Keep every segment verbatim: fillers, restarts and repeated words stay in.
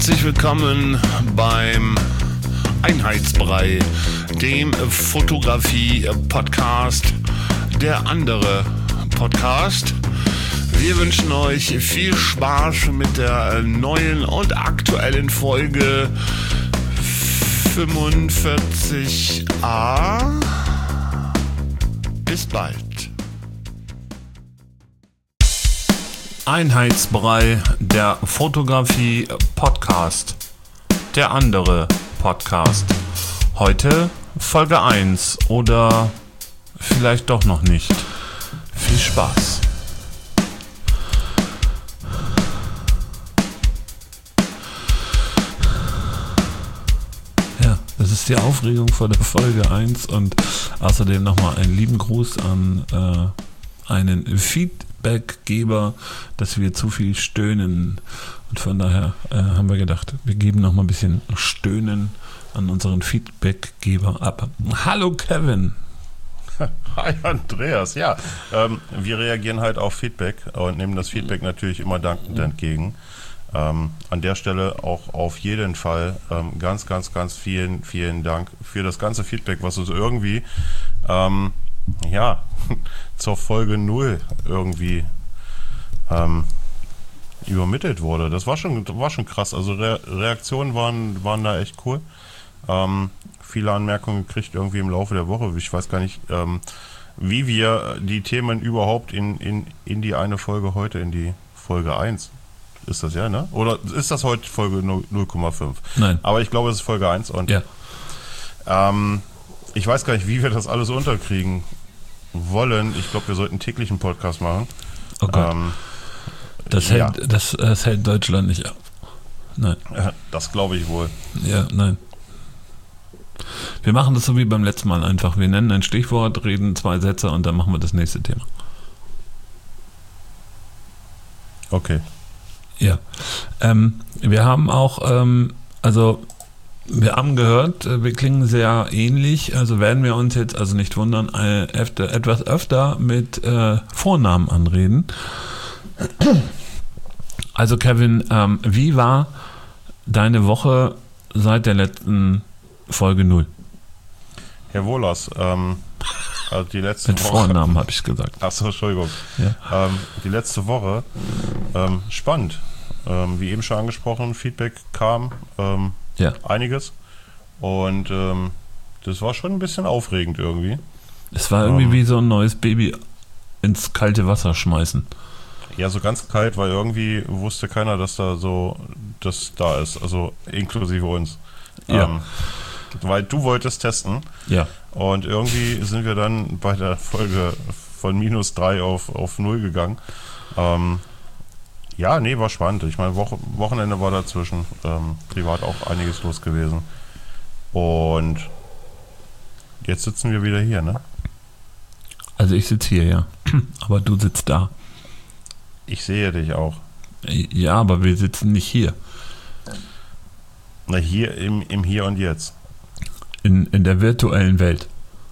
Herzlich willkommen beim Einheitsbrei, dem Fotografie-Podcast, der andere Podcast. Wir wünschen euch viel Spaß mit der neuen und aktuellen Folge fünfundvierzig a. Bis bald. Einheitsbrei, der Fotografie-Podcast, der andere Podcast. Heute Folge eins oder vielleicht doch noch nicht. Viel Spaß. Ja, das ist die Aufregung vor der Folge eins und außerdem nochmal einen lieben Gruß an äh, einen Feedbackgeber, dass wir zu viel stöhnen. Und von daher äh, haben wir gedacht, wir geben noch mal ein bisschen Stöhnen an unseren Feedbackgeber ab. Hallo Kevin. Hi Andreas. Ja, ähm, wir reagieren halt auf Feedback und nehmen das Feedback natürlich immer dankend entgegen. Ähm, an der Stelle auch auf jeden Fall ähm, ganz, ganz, ganz vielen, vielen Dank für das ganze Feedback, was uns irgendwie ähm, ja, zur Folge null irgendwie ähm, übermittelt wurde. Das war schon, war schon krass. Also Re- Reaktionen waren, waren da echt cool. Ähm, viele Anmerkungen gekriegt irgendwie im Laufe der Woche. Ich weiß gar nicht, ähm, wie wir die Themen überhaupt in, in, in die eine Folge heute, in die Folge eins. Ist das ja, ne? Oder ist das heute Folge null Komma fünf? Nein. Aber ich glaube, es ist Folge eins und ja. ähm, ich weiß gar nicht, wie wir das alles unterkriegen wollen. Ich glaube, wir sollten einen täglichen Podcast machen. Oh Gott. Ähm, das, ja. hält, das, das hält Deutschland nicht ab. Nein. Das glaube ich wohl. Ja, nein. Wir machen das so wie beim letzten Mal einfach. Wir nennen ein Stichwort, reden zwei Sätze und dann machen wir das nächste Thema. Okay. Ja. Ähm, wir haben auch, ähm, also wir haben gehört, wir klingen sehr ähnlich, also werden wir uns jetzt also nicht wundern, äh, öfter, etwas öfter mit äh, Vornamen anreden. Also Kevin, ähm, wie war deine Woche seit der letzten Folge null? Herr Wohlers, ähm, also die letzte mit Woche... Vornamen habe ich gesagt. Achso, Entschuldigung. Ja. Ähm, die letzte Woche, ähm, spannend. Ähm, wie eben schon angesprochen, Feedback kam, ähm, Ja. einiges. Und ähm, das war schon ein bisschen aufregend irgendwie. Es war irgendwie ähm, wie so ein neues Baby ins kalte Wasser schmeißen. Ja, so ganz kalt, weil irgendwie wusste keiner, dass da so das da ist. Also inklusive uns. Ja. Ähm, weil du wolltest testen. Ja. Und irgendwie sind wir dann bei der Folge von minus drei auf, auf null gegangen. Ähm, ja, nee, war spannend. Ich meine, Woche, Wochenende war dazwischen. Ähm, privat auch einiges los gewesen. Und jetzt sitzen wir wieder hier, ne? Also ich sitze hier, ja. Aber du sitzt da. Ich sehe dich auch. Ja, aber wir sitzen nicht hier. Na, hier im, im Hier und Jetzt. In, in der virtuellen Welt.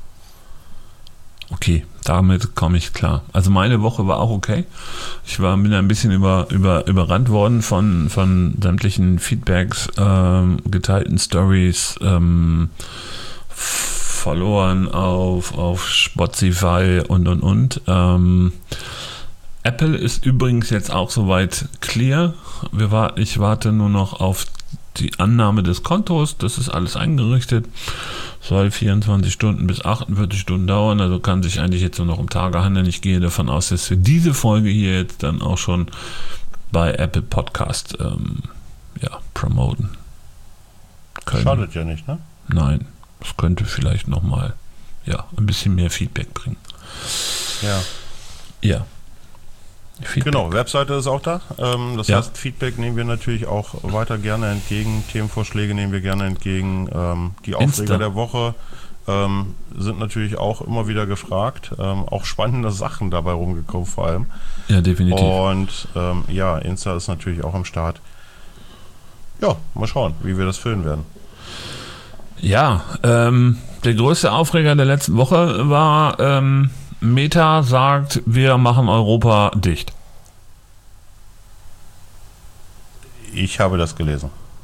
Okay, damit komme ich klar. Also meine Woche war auch okay. Ich war bin ein bisschen über, über, überrannt worden von, von sämtlichen Feedbacks, ähm, geteilten Stories, ähm, verloren auf, auf Spotify und und und. Ähm, Apple ist übrigens jetzt auch soweit clear. Wir war, ich warte nur noch auf die Annahme des Kontos. Das ist alles eingerichtet. Soll vierundzwanzig Stunden bis achtundvierzig Stunden dauern. Also kann sich eigentlich jetzt nur noch um Tage handeln. Ich gehe davon aus, dass wir diese Folge hier jetzt dann auch schon bei Apple Podcast ähm, ja, promoten können. Schadet ja nicht, ne? Nein, das könnte vielleicht nochmal ja, ein bisschen mehr Feedback bringen. Ja. Ja. Feedback. Genau, Webseite ist auch da. Ähm, das Ja. heißt, Feedback nehmen wir natürlich auch weiter gerne entgegen. Themenvorschläge nehmen wir gerne entgegen. Ähm, die Aufreger Insta. der Woche ähm, sind natürlich auch immer wieder gefragt. Ähm, auch spannende Sachen dabei rumgekommen vor allem. Ja, definitiv. Und ähm, ja, Insta ist natürlich auch am Start. Ja, mal schauen, wie wir das füllen werden. Ja, ähm, der größte Aufreger der letzten Woche war, ähm, Meta sagt, wir machen Europa dicht. Ich habe das gelesen.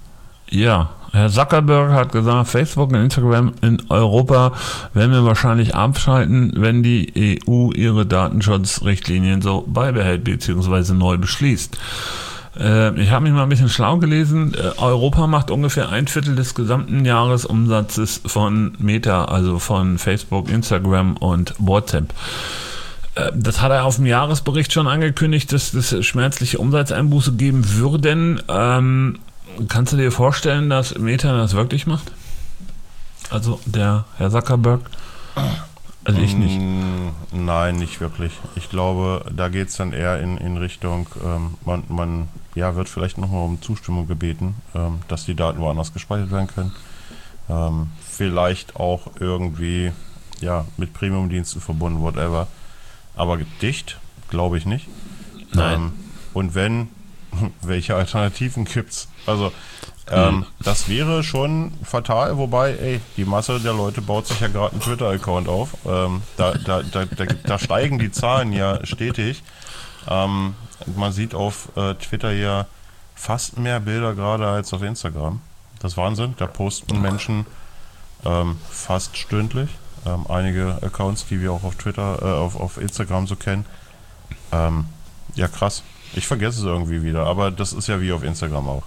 Ja, Herr Zuckerberg hat gesagt, Facebook und Instagram in Europa werden wir wahrscheinlich abschalten, wenn die E U ihre Datenschutzrichtlinien so beibehält bzw. neu beschließt. Äh, ich habe mich mal ein bisschen schlau gelesen. Äh, Europa macht ungefähr ein Viertel des gesamten Jahresumsatzes von Meta, also von Facebook, Instagram und WhatsApp. Äh, das hat er auf dem Jahresbericht schon angekündigt, dass es schmerzliche Umsatzeinbuße geben würden. Ähm, Kannst du dir vorstellen, dass Meta das wirklich macht? Also der Herr Zuckerberg? Also ich nicht. Nein, nicht wirklich. Ich glaube, da geht es dann eher in, in Richtung, ähm, man, man ja, wird vielleicht nochmal um Zustimmung gebeten, ähm, dass die Daten woanders gespeichert werden können. Ähm, vielleicht auch irgendwie ja, mit Premium-Diensten verbunden, whatever. Aber dicht, glaube ich nicht. Nein. Ähm, und wenn, welche Alternativen gibt's? Also, ähm, mhm. das wäre schon fatal, wobei, ey, die Masse der Leute baut sich ja gerade einen Twitter-Account auf. Ähm, da, da, da, da, da steigen die Zahlen ja stetig. Ähm, man sieht auf äh, Twitter ja fast mehr Bilder gerade als auf Instagram. Das ist Wahnsinn. Da posten Menschen ähm, fast stündlich. Ähm, einige Accounts, die wir auch auf Twitter, äh, auf, auf Instagram so kennen. Ähm, ja, krass. Ich vergesse es irgendwie wieder, aber das ist ja wie auf Instagram auch.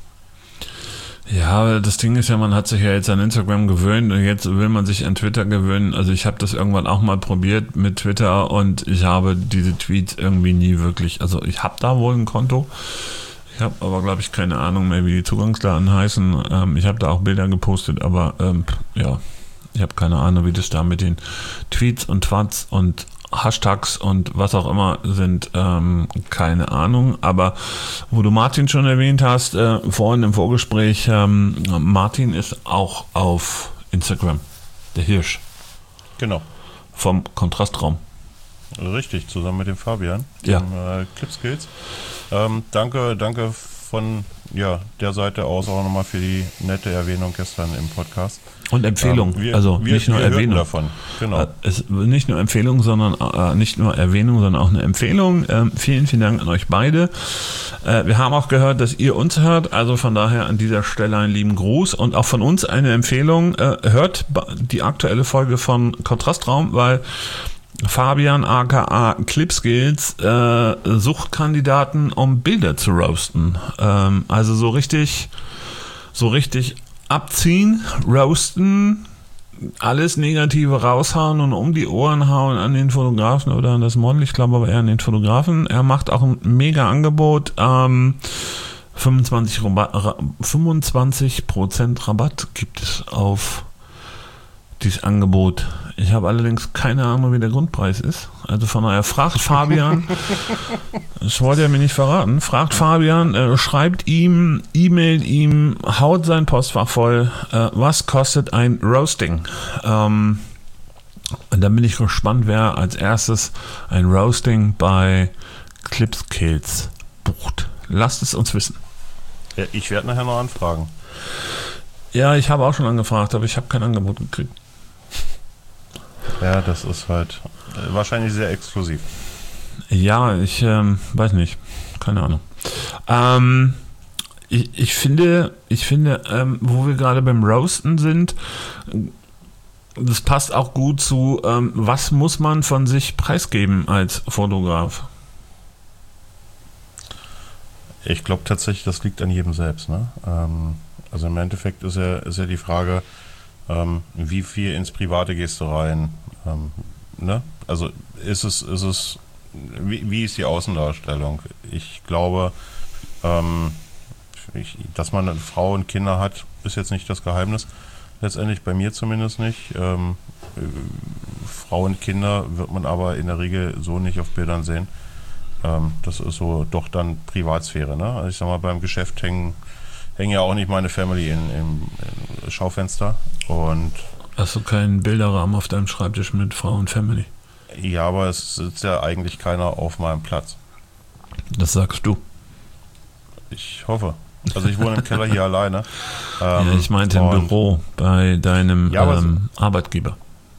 Ja, das Ding ist ja, man hat sich ja jetzt an Instagram gewöhnt und jetzt will man sich an Twitter gewöhnen. Also ich habe das irgendwann auch mal probiert mit Twitter und ich habe diese Tweets irgendwie nie wirklich, also ich habe da wohl ein Konto. Ich habe aber, glaube ich, keine Ahnung mehr, wie die Zugangsdaten heißen. Ähm, ich habe da auch Bilder gepostet, aber ähm, ja, ich habe keine Ahnung, wie das da mit den Tweets und Twats und Hashtags und was auch immer sind, ähm, keine Ahnung. Aber wo du Martin schon erwähnt hast, äh, vorhin im Vorgespräch, ähm, Martin ist auch auf Instagram, der Hirsch. Genau. Vom Kontrastraum. Richtig, zusammen mit dem Fabian, ja. dem äh, Clipskills. Ähm, danke, danke von ja, der Seite aus auch nochmal für die nette Erwähnung gestern im Podcast. Und Empfehlung, ähm, wir, also wir, nicht nur wir Erwähnung davon. Genau. Äh, es, nicht nur Empfehlung, sondern äh, nicht nur Erwähnung, sondern auch eine Empfehlung. Ähm, vielen, vielen Dank an euch beide. Äh, wir haben auch gehört, dass ihr uns hört, also von daher an dieser Stelle einen lieben Gruß und auch von uns eine Empfehlung. Äh, hört die aktuelle Folge von Kontrastraum, weil Fabian aka Clipskills äh, sucht Kandidaten, um Bilder zu roasten. Ähm, also so richtig, so richtig abziehen, roasten, alles Negative raushauen und um die Ohren hauen an den Fotografen oder an das Model. Ich glaube aber eher an den Fotografen. Er macht auch ein mega Angebot. Ähm, fünfundzwanzig Prozent Rabatt gibt es auf dieses Angebot. Ich habe allerdings keine Ahnung, wie der Grundpreis ist. Also von daher fragt Fabian, das wollte er mir nicht verraten, fragt Fabian, äh, schreibt ihm, e-mailt ihm, haut sein Postfach voll, äh, was kostet ein Roasting? Ähm, und dann bin ich gespannt, wer als erstes ein Roasting bei Clipskills bucht. Lasst es uns wissen. Ja, ich werde nachher noch anfragen. Ja, ich habe auch schon angefragt, aber ich habe kein Angebot gekriegt. Ja, das ist halt äh, wahrscheinlich sehr exklusiv. Ja, ich ähm, weiß nicht. Keine Ahnung. Ähm, ich, ich finde, ich finde ähm, wo wir gerade beim Roasten sind, das passt auch gut zu, ähm, was muss man von sich preisgeben als Fotograf? Ich glaube tatsächlich, das liegt an jedem selbst. Ne? Ähm, also im Endeffekt ist ja, ist ja die Frage, ähm, wie viel ins Private gehst du rein? Ähm, ne? Also ist es, ist es, wie, wie ist die Außendarstellung? Ich glaube, ähm, ich, dass man eine Frau und Kinder hat, ist jetzt nicht das Geheimnis. Letztendlich bei mir zumindest nicht. Ähm, äh, Frau und Kinder wird man aber in der Regel so nicht auf Bildern sehen. Ähm, das ist so doch dann Privatsphäre. Ne? Also ich sag mal, beim Geschäft hängen, hängen ja auch nicht meine Family in, im, im Schaufenster. Und hast du keinen Bilderrahmen auf deinem Schreibtisch mit Frau und Family? Ja, aber es sitzt ja eigentlich keiner auf meinem Platz. Das sagst du. Ich hoffe. Also ich wohne im Keller hier alleine. Ähm, ja, ich meinte im Büro bei deinem ja, ähm, Arbeitgeber.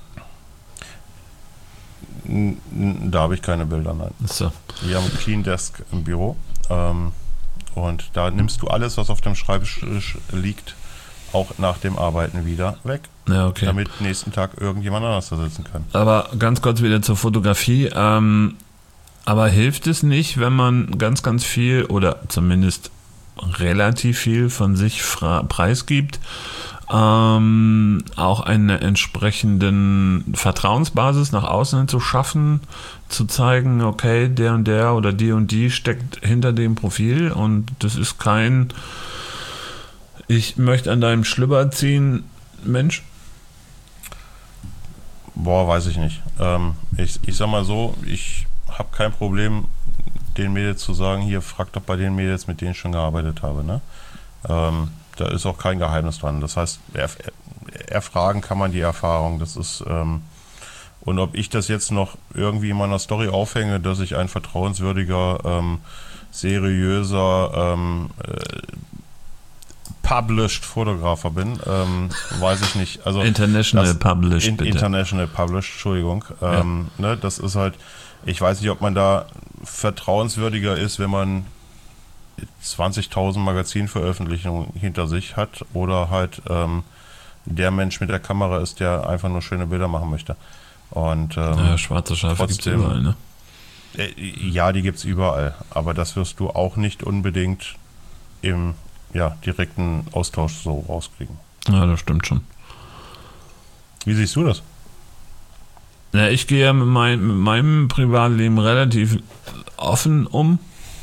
N- n- da habe ich keine Bilder, nein. So. Wir haben ein Clean Desk im Büro. Ähm, und da nimmst du alles, was auf dem Schreibtisch liegt, auch nach dem Arbeiten wieder weg. Ja, okay. Damit nächsten Tag irgendjemand anders da sitzen kann. Aber ganz kurz wieder zur Fotografie. Ähm, aber hilft es nicht, wenn man ganz, ganz viel oder zumindest relativ viel von sich fra- preisgibt, ähm, auch eine entsprechenden Vertrauensbasis nach außen hin zu schaffen, zu zeigen, okay, der und der oder die und die steckt hinter dem Profil und das ist kein ich möchte an deinem Schlüpper ziehen, Mensch? Boah, weiß ich nicht. Ähm, ich, ich sag mal so, ich habe kein Problem, den Mädels zu sagen, hier, frag doch bei den Mädels, mit denen ich schon gearbeitet habe. Ne? Ähm, da ist auch kein Geheimnis dran. Das heißt, erf- erfragen kann man die Erfahrung. Das ist, ähm, und ob ich das jetzt noch irgendwie in meiner Story aufhänge, dass ich ein vertrauenswürdiger, ähm, seriöser, ähm, äh, published Fotografer bin, ähm, weiß ich nicht. Also International das, Published, in, bitte. International Published, Entschuldigung. Ähm, ja. ne, das ist halt, ich weiß nicht, ob man da vertrauenswürdiger ist, wenn man zwanzigtausend Magazinveröffentlichungen hinter sich hat oder halt ähm, der Mensch mit der Kamera ist, der einfach nur schöne Bilder machen möchte. Und ähm, ja, schwarze Schafe gibt es überall, ne? Äh, ja, die gibt es überall. Aber das wirst du auch nicht unbedingt im ja, direkten Austausch so rauskriegen. Ja, das stimmt schon. Wie siehst du das? Ja, ich gehe mit, mein, mit meinem Privatleben relativ offen um.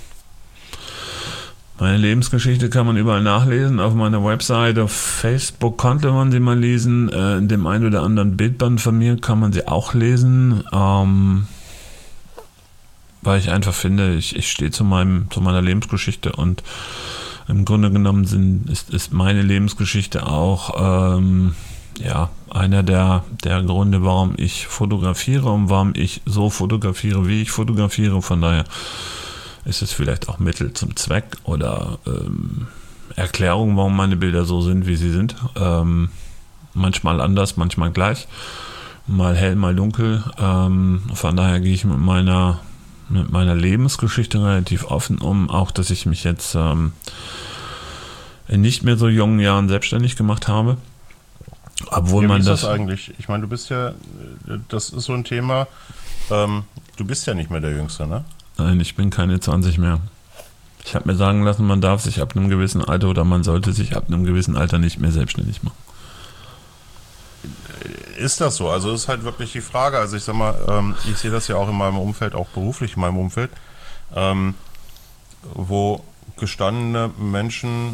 Meine Lebensgeschichte kann man überall nachlesen. Auf meiner Website, auf Facebook konnte man sie mal lesen. Äh, in dem einen oder anderen Bildband von mir kann man sie auch lesen. Ähm, weil ich einfach finde, ich, ich stehe zu, meinem, zu meiner Lebensgeschichte und im Grunde genommen sind, ist, ist meine Lebensgeschichte auch ähm, ja, einer der, der Gründe, warum ich fotografiere und warum ich so fotografiere, wie ich fotografiere. Von daher ist es vielleicht auch Mittel zum Zweck oder ähm, Erklärung, warum meine Bilder so sind, wie sie sind. Ähm, manchmal anders, manchmal gleich. Mal hell, mal dunkel. Ähm, von daher gehe ich mit meiner mit meiner Lebensgeschichte relativ offen um, auch dass ich mich jetzt ähm, in nicht mehr so jungen Jahren selbstständig gemacht habe. Obwohl ja, wie man ist das, das eigentlich? Ich meine, du bist ja, das ist so ein Thema, ähm, du bist ja nicht mehr der Jüngste, ne? Nein, ich bin keine zwanzig mehr. Ich habe mir sagen lassen, man darf sich ab einem gewissen Alter oder man sollte sich ab einem gewissen Alter nicht mehr selbstständig machen. Ist das so? Also ist halt wirklich die Frage. Also ich sag mal, ähm, ich sehe das ja auch in meinem Umfeld, auch beruflich in meinem Umfeld, ähm, wo gestandene Menschen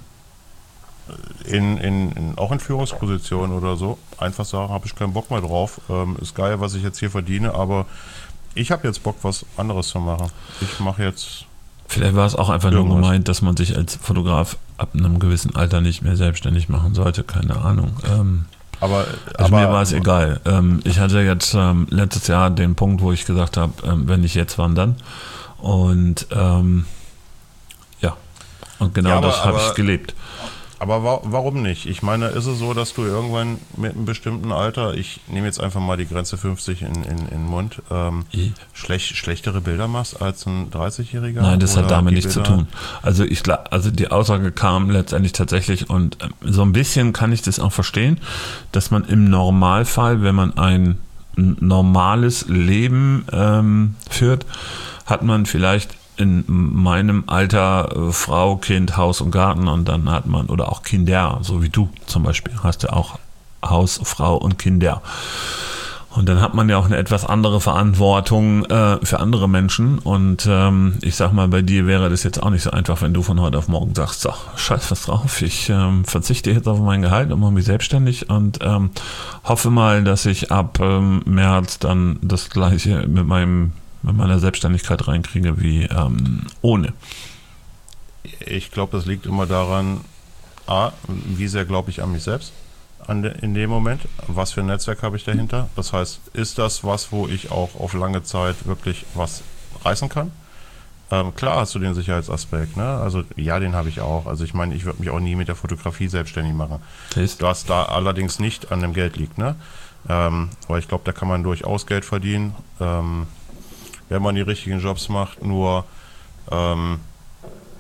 in, in, in auch in Führungspositionen oder so einfach sagen, habe ich keinen Bock mehr drauf. Ähm, ist geil, was ich jetzt hier verdiene, aber ich habe jetzt Bock, was anderes zu machen. Ich mache jetzt... Vielleicht war es auch einfach irgendwas. nur gemeint, dass man sich als Fotograf ab einem gewissen Alter nicht mehr selbstständig machen sollte. Keine Ahnung. Ähm, Aber, also aber mir war es egal. Ähm, ich hatte jetzt ähm, letztes Jahr den Punkt, wo ich gesagt habe, ähm, wenn nicht jetzt, wann dann? Und ähm, ja, und genau Ja, aber- das habe aber- ich gelebt. Aber wa warum nicht? Ich meine, ist es so, dass du irgendwann mit einem bestimmten Alter, ich nehme jetzt einfach mal die Grenze fünfzig in, in, in den Mund, ähm, I- schlecht, schlechtere Bilder machst als ein dreißigjähriger? Nein, das hat Oder damit die nichts zu Bilder- tun. Also ich gla- also die Aussage kam letztendlich tatsächlich und ähm, so ein bisschen kann ich das auch verstehen, dass man im Normalfall, wenn man ein n- normales Leben ähm, führt, hat man vielleicht in meinem Alter äh, Frau, Kind, Haus und Garten und dann hat man, oder auch Kinder, so wie du zum Beispiel, hast ja auch Haus, Frau und Kinder. Und dann hat man ja auch eine etwas andere Verantwortung äh, für andere Menschen. Und ähm, ich sag mal, bei dir wäre das jetzt auch nicht so einfach, wenn du von heute auf morgen sagst, so, scheiß was drauf, ich ähm, verzichte jetzt auf mein Gehalt und mache mich selbstständig und ähm, hoffe mal, dass ich ab ähm, März dann das gleiche mit meinem mit meiner Selbstständigkeit reinkriege wie ähm, ohne. Ich glaube, das liegt immer daran, A, wie sehr glaube ich an mich selbst an de, in dem Moment, was für ein Netzwerk habe ich dahinter. Das heißt, ist das was, wo ich auch auf lange Zeit wirklich was reißen kann? Ähm, klar hast du den Sicherheitsaspekt, ne? Also ja, den habe ich auch. Also ich meine, ich würde mich auch nie mit der Fotografie selbstständig machen. Siehst? Was da allerdings nicht an dem Geld liegt, ne? Ähm, aber ich glaube, da kann man durchaus Geld verdienen, ähm, wenn man die richtigen Jobs macht. Nur ähm,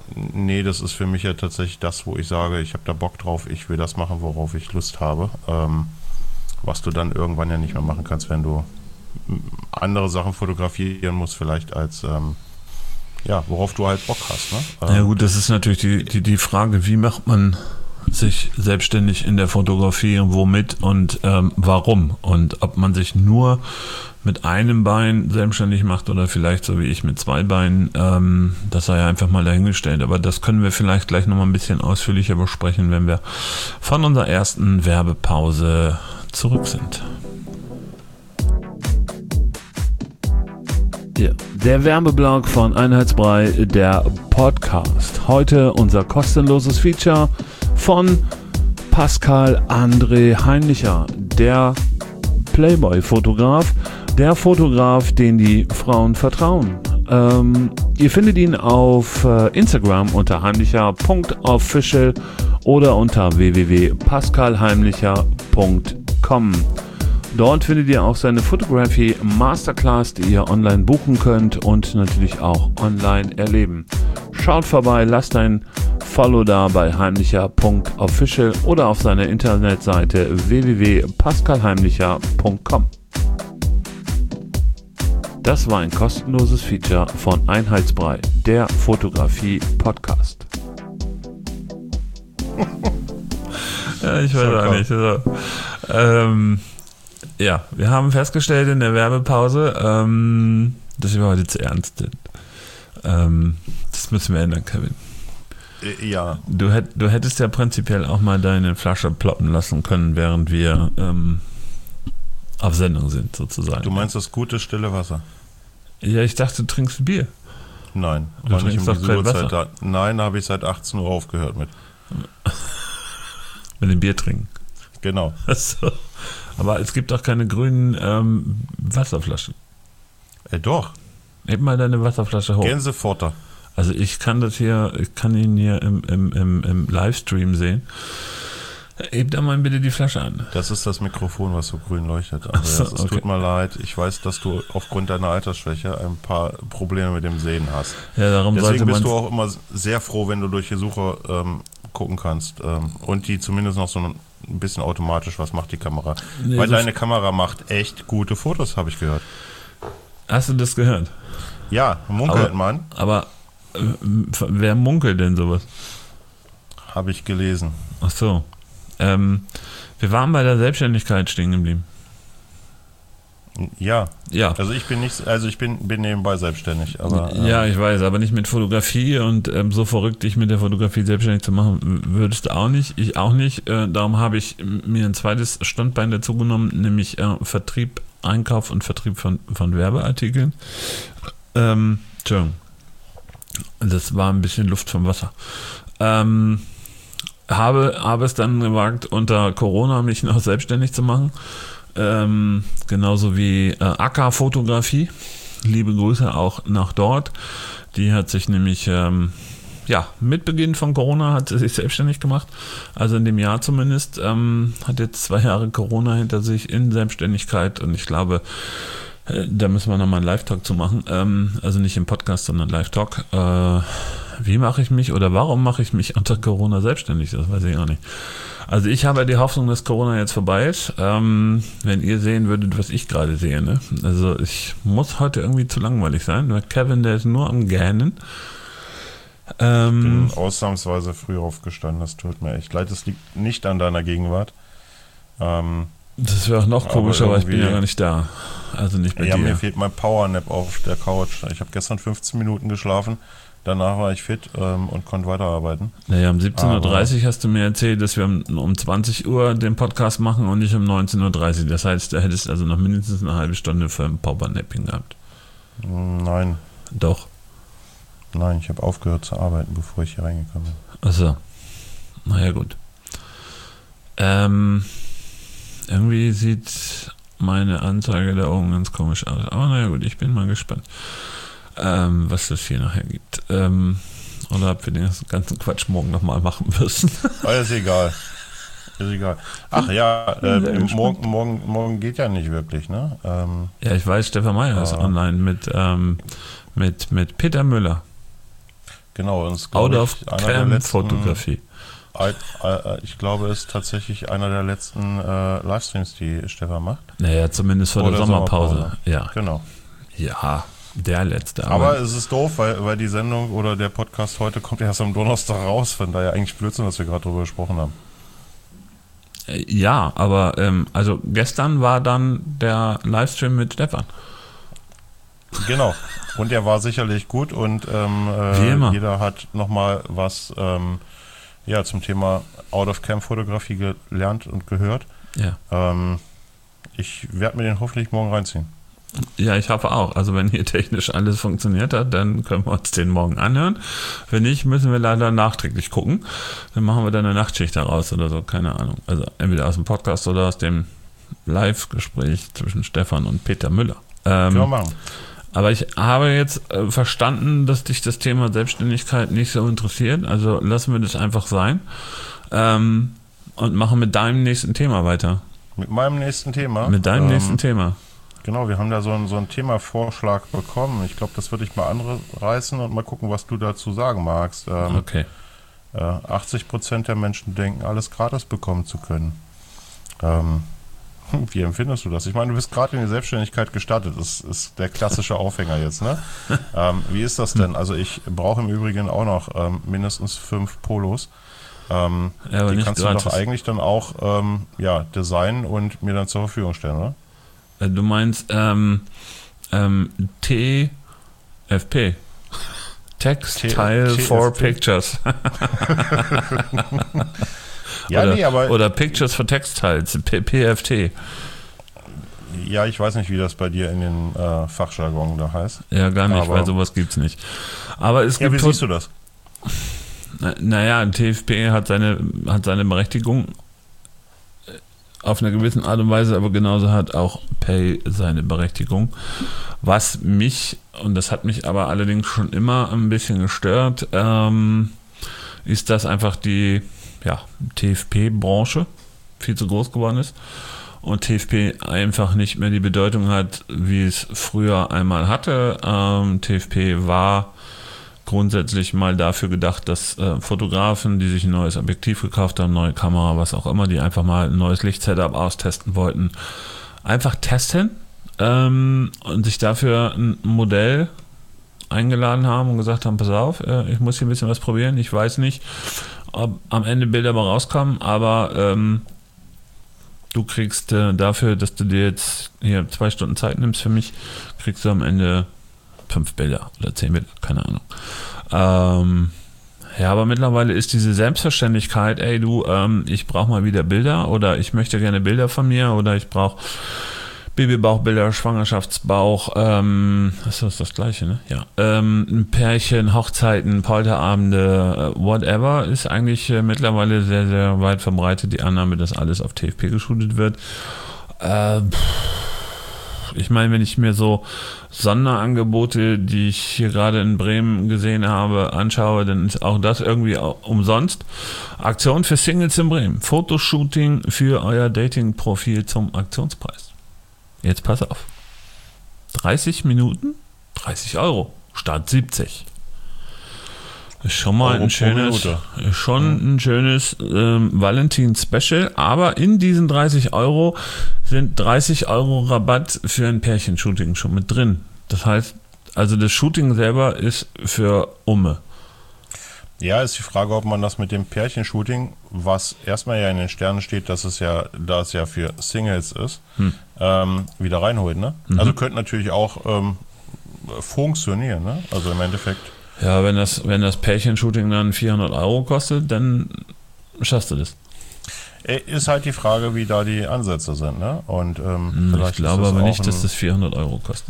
Nee, das ist für mich ja tatsächlich das, wo ich sage, ich habe da Bock drauf, ich will das machen, worauf ich Lust habe. Ähm, was du dann irgendwann ja nicht mehr machen kannst, wenn du andere Sachen fotografieren musst, vielleicht als, ähm, ja, worauf du halt Bock hast. Ne? Ähm, Ja gut, das ist natürlich die, die, die Frage, wie macht man sich selbstständig in der Fotografie und womit und ähm, warum und ob man sich nur mit einem Bein selbstständig macht oder vielleicht so wie ich mit zwei Beinen, ähm, das sei ja einfach mal dahingestellt, aber das können wir vielleicht gleich nochmal ein bisschen ausführlicher besprechen, wenn wir von unserer ersten Werbepause zurück sind. Ja, der Werbeblock von Einheitsbrei, der Podcast. Heute unser kostenloses Feature von Pascal André Heinlicher, der Playboy-Fotograf, der Fotograf, den die Frauen vertrauen. Ähm, ihr findet ihn auf äh, Instagram unter heimlicher punkt official oder unter w w w punkt pascal heimlicher punkt com. Dort findet ihr auch seine Photography Masterclass, die ihr online buchen könnt und natürlich auch online erleben. Schaut vorbei, lasst ein Follow da bei heimlicher punkt official oder auf seiner Internetseite w w w punkt pascal heimlicher punkt com. Das war ein kostenloses Feature von Einheitsbrei, der Fotografie-Podcast. Ja, ich weiß auch nicht. Also, ähm, ja, wir haben festgestellt in der Werbepause, ähm, dass wir heute zu ernst sind. Ähm, das müssen wir ändern, Kevin. Ja. Du, hätt, du hättest ja prinzipiell auch mal deine Flasche ploppen lassen können, während wir ähm, auf Sendung sind, sozusagen. Du meinst das gute, stille Wasser? Ja, ich dachte, du trinkst Bier. Nein. Du war nicht trinkst um doch diese kein Uhrzeit Wasser. da. Nein, da habe ich seit achtzehn Uhr aufgehört mit. Mit dem Bier trinken. Genau. Achso. Aber es gibt doch keine grünen ähm, Wasserflaschen. Äh, doch. Heb mal deine Wasserflasche hoch. Gänsefutter. Also ich kann das hier, ich kann ihn hier im, im, im, im Livestream sehen. Heb da mal bitte die Flasche an. Das ist das Mikrofon, was so grün leuchtet. Also so, es okay. tut mir leid. Ich weiß, dass du aufgrund deiner Altersschwäche ein paar Probleme mit dem Sehen hast. Ja, darum Deswegen sollte bist man du auch immer sehr froh, wenn du durch die Suche ähm, gucken kannst. Ähm, und die zumindest noch so ein bisschen automatisch was macht die Kamera. Nee, Weil so deine Kamera macht echt gute Fotos, habe ich gehört. Hast du das gehört? Ja, munkelt aber, man. Aber äh, wer munkelt denn sowas? Habe ich gelesen. Ach so. Ähm, wir waren bei der Selbstständigkeit stehen geblieben. Ja. Ja. Also ich bin nicht, also ich bin, bin nebenbei selbstständig, aber. Ähm, Ja, ich weiß, aber nicht mit Fotografie und ähm, so verrückt dich mit der Fotografie selbstständig zu machen, würdest du auch nicht, ich auch nicht. Äh, darum habe ich mir ein zweites Standbein dazu genommen, nämlich äh, Vertrieb, Einkauf und Vertrieb von, von Werbeartikeln. Ähm, Entschuldigung. Das war ein bisschen Luft vom Wasser. Ähm, habe, habe es dann gewagt, unter Corona mich noch selbstständig zu machen. Ähm, genauso wie äh, Acker-Fotografie. Liebe Grüße auch nach dort. Die hat sich nämlich, ähm, ja, mit Beginn von Corona hat sie sich selbstständig gemacht. Also in dem Jahr zumindest. Ähm, hat jetzt zwei Jahre Corona hinter sich in Selbstständigkeit und ich glaube, äh, da müssen wir nochmal einen Live-Talk zu machen. Ähm, also nicht im Podcast, sondern Live-Talk. Äh, wie mache ich mich oder warum mache ich mich unter Corona selbstständig? Das weiß ich auch nicht. Also ich habe die Hoffnung, dass Corona jetzt vorbei ist. Ähm, wenn ihr sehen würdet, was ich gerade sehe. Ne? Also ich muss heute irgendwie zu langweilig sein. Weil Kevin, der ist nur am Gähnen. Ähm, ich bin ausnahmsweise früh aufgestanden. Das tut mir echt leid. Das liegt nicht an deiner Gegenwart. Ähm, das wäre auch noch komischer, aber ich bin ja gar nicht da. Also nicht bei ja, dir. Mir fehlt mein Powernap auf der Couch. Ich habe gestern fünfzehn Minuten geschlafen. Danach war ich fit ähm, und konnte weiterarbeiten. Naja, um siebzehn Uhr dreißig hast du mir erzählt, dass wir um, um zwanzig Uhr den Podcast machen und nicht um neunzehn Uhr dreißig. Das heißt, da hättest also noch mindestens eine halbe Stunde für ein Powernapping gehabt. Nein. Doch. Nein, ich habe aufgehört zu arbeiten, bevor ich hier reingekommen bin. Achso. Naja, gut. Ähm, irgendwie sieht meine Anzeige da oben ganz komisch aus. Aber naja, gut, ich bin mal gespannt. Ähm, was das hier nachher gibt. Ähm, oder ob wir den ganzen Quatsch morgen nochmal machen müssen. Aber ist egal. Ist egal. Ach ja, äh, morgen, morgen, morgen geht ja nicht wirklich, ne? Ähm, ja, ich weiß, Stefan Meyer ist ah. online mit, ähm, mit, mit Peter Müller. Genau, und es ist, Out glaube of ich, einer der Cam letzten, Fotografie. äh, äh, ich glaube, es ist tatsächlich einer der letzten äh, Livestreams, die Stefan macht. Naja, zumindest vor Vor der der Sommerpause. Sommerpause. Ja. Genau. Ja, der letzte. Aber es ist doof, weil, weil die Sendung oder der Podcast heute kommt erst am Donnerstag raus. Von daher eigentlich Blödsinn, was wir gerade drüber gesprochen haben. Ja, aber ähm, also gestern war dann der Livestream mit Stefan. Genau. Und er war sicherlich gut und ähm, Wie immer. äh, jeder hat nochmal was ähm, ja, zum Thema Out-of-Cam-Fotografie gelernt und gehört. Ja. Ähm, ich werde mir den hoffentlich morgen reinziehen. Ja, ich hoffe auch. Also wenn hier technisch alles funktioniert hat, dann können wir uns den morgen anhören. Wenn nicht, müssen wir leider nachträglich gucken. Dann machen wir dann eine Nachtschicht daraus oder so, keine Ahnung. Also entweder aus dem Podcast oder aus dem Live-Gespräch zwischen Stefan und Peter Müller. Ähm, Können wir machen. Aber ich habe jetzt äh, verstanden, dass dich das Thema Selbstständigkeit nicht so interessiert. Also lassen wir das einfach sein ähm, und machen mit deinem nächsten Thema weiter. Mit meinem nächsten Thema. Mit deinem ähm, nächsten Thema. Genau, wir haben da so einen, so einen Themavorschlag bekommen. Ich glaube, das würde ich mal anreißen und mal gucken, was du dazu sagen magst. Ähm, Okay. äh, achtzig Prozent der Menschen denken, alles gratis bekommen zu können. Ähm, wie empfindest du das? Ich meine, du bist gerade in die Selbstständigkeit gestartet. Das ist der klassische Aufhänger jetzt, ne? ähm, wie ist das denn? Also ich brauche im Übrigen auch noch ähm, mindestens fünf Polos. Ähm, Ja, aber die nicht kannst gratis. du doch eigentlich dann auch ähm, ja, designen und mir dann zur Verfügung stellen, oder? Du meinst ähm, ähm, T F P. Textile T- for T F P. Pictures. Ja, oder, nee, aber oder Pictures for Textiles, P- PFT. ja, ich weiß nicht, wie das bei dir in den äh, Fachjargon da heißt. Ja, gar nicht, Aber- weil sowas gibt's nicht. Aber es Ja, gibt wie siehst du das? Na- Naja, T F P hat seine, hat seine Berechtigung auf einer gewissen Art und Weise, aber genauso hat auch Pay seine Berechtigung. Was mich, und das hat mich aber allerdings schon immer ein bisschen gestört, ähm, ist, dass einfach die ja, T F P-Branche viel zu groß geworden ist und T F P einfach nicht mehr die Bedeutung hat, wie es früher einmal hatte. Ähm, T F P war grundsätzlich mal dafür gedacht, dass äh, Fotografen, die sich ein neues Objektiv gekauft haben, neue Kamera, was auch immer, die einfach mal ein neues Lichtsetup austesten wollten, einfach testen ähm, und sich dafür ein Modell eingeladen haben und gesagt haben, pass auf, äh, ich muss hier ein bisschen was probieren, ich weiß nicht, ob am Ende Bilder mal rauskommen, aber ähm, du kriegst äh, dafür, dass du dir jetzt hier zwei Stunden Zeit nimmst für mich, kriegst du am Ende fünf Bilder oder zehn Bilder, keine Ahnung. Ähm, ja, aber mittlerweile ist diese Selbstverständlichkeit, ey du, ähm, ich brauche mal wieder Bilder oder ich möchte gerne Bilder von mir oder ich brauche Babybauchbilder, Schwangerschaftsbauch, ähm, das ist das Gleiche, ne? Ja. Ähm, ein Pärchen, Hochzeiten, Polterabende, äh, whatever, ist eigentlich äh, mittlerweile sehr, sehr weit verbreitet, die Annahme, dass alles auf T F P geschultet wird. Äh, Ich meine, wenn ich mir so Sonderangebote, die ich hier gerade in Bremen gesehen habe, anschaue, dann ist auch das irgendwie umsonst. Aktion für Singles in Bremen. Fotoshooting für euer Dating-Profil zum Aktionspreis. Jetzt pass auf. dreißig Minuten, dreißig Euro, statt siebzig. Ist schon mal Euro ein pro schönes, Minute. ist schon ein schönes ähm, Valentin-Special, aber in diesen dreißig Euro sind dreißig Euro Rabatt für ein Pärchenshooting schon mit drin. Das heißt, also das Shooting selber ist für Umme. Ja, ist die Frage, ob man das mit dem Pärchenshooting, was erstmal ja in den Sternen steht, dass es ja, da es ja für Singles ist, Hm. ähm, wieder reinholt, ne? Mhm. Also könnte natürlich auch ähm, funktionieren, ne? Also im Endeffekt. Ja, wenn das, wenn das Pärchenshooting dann vierhundert Euro kostet, dann schaffst du das. Äh, Ist halt die Frage, wie da die Ansätze sind, ne? Und ähm, Hm, vielleicht ich glaube ist das aber auch nicht, dass ein- das vierhundert Euro kostet.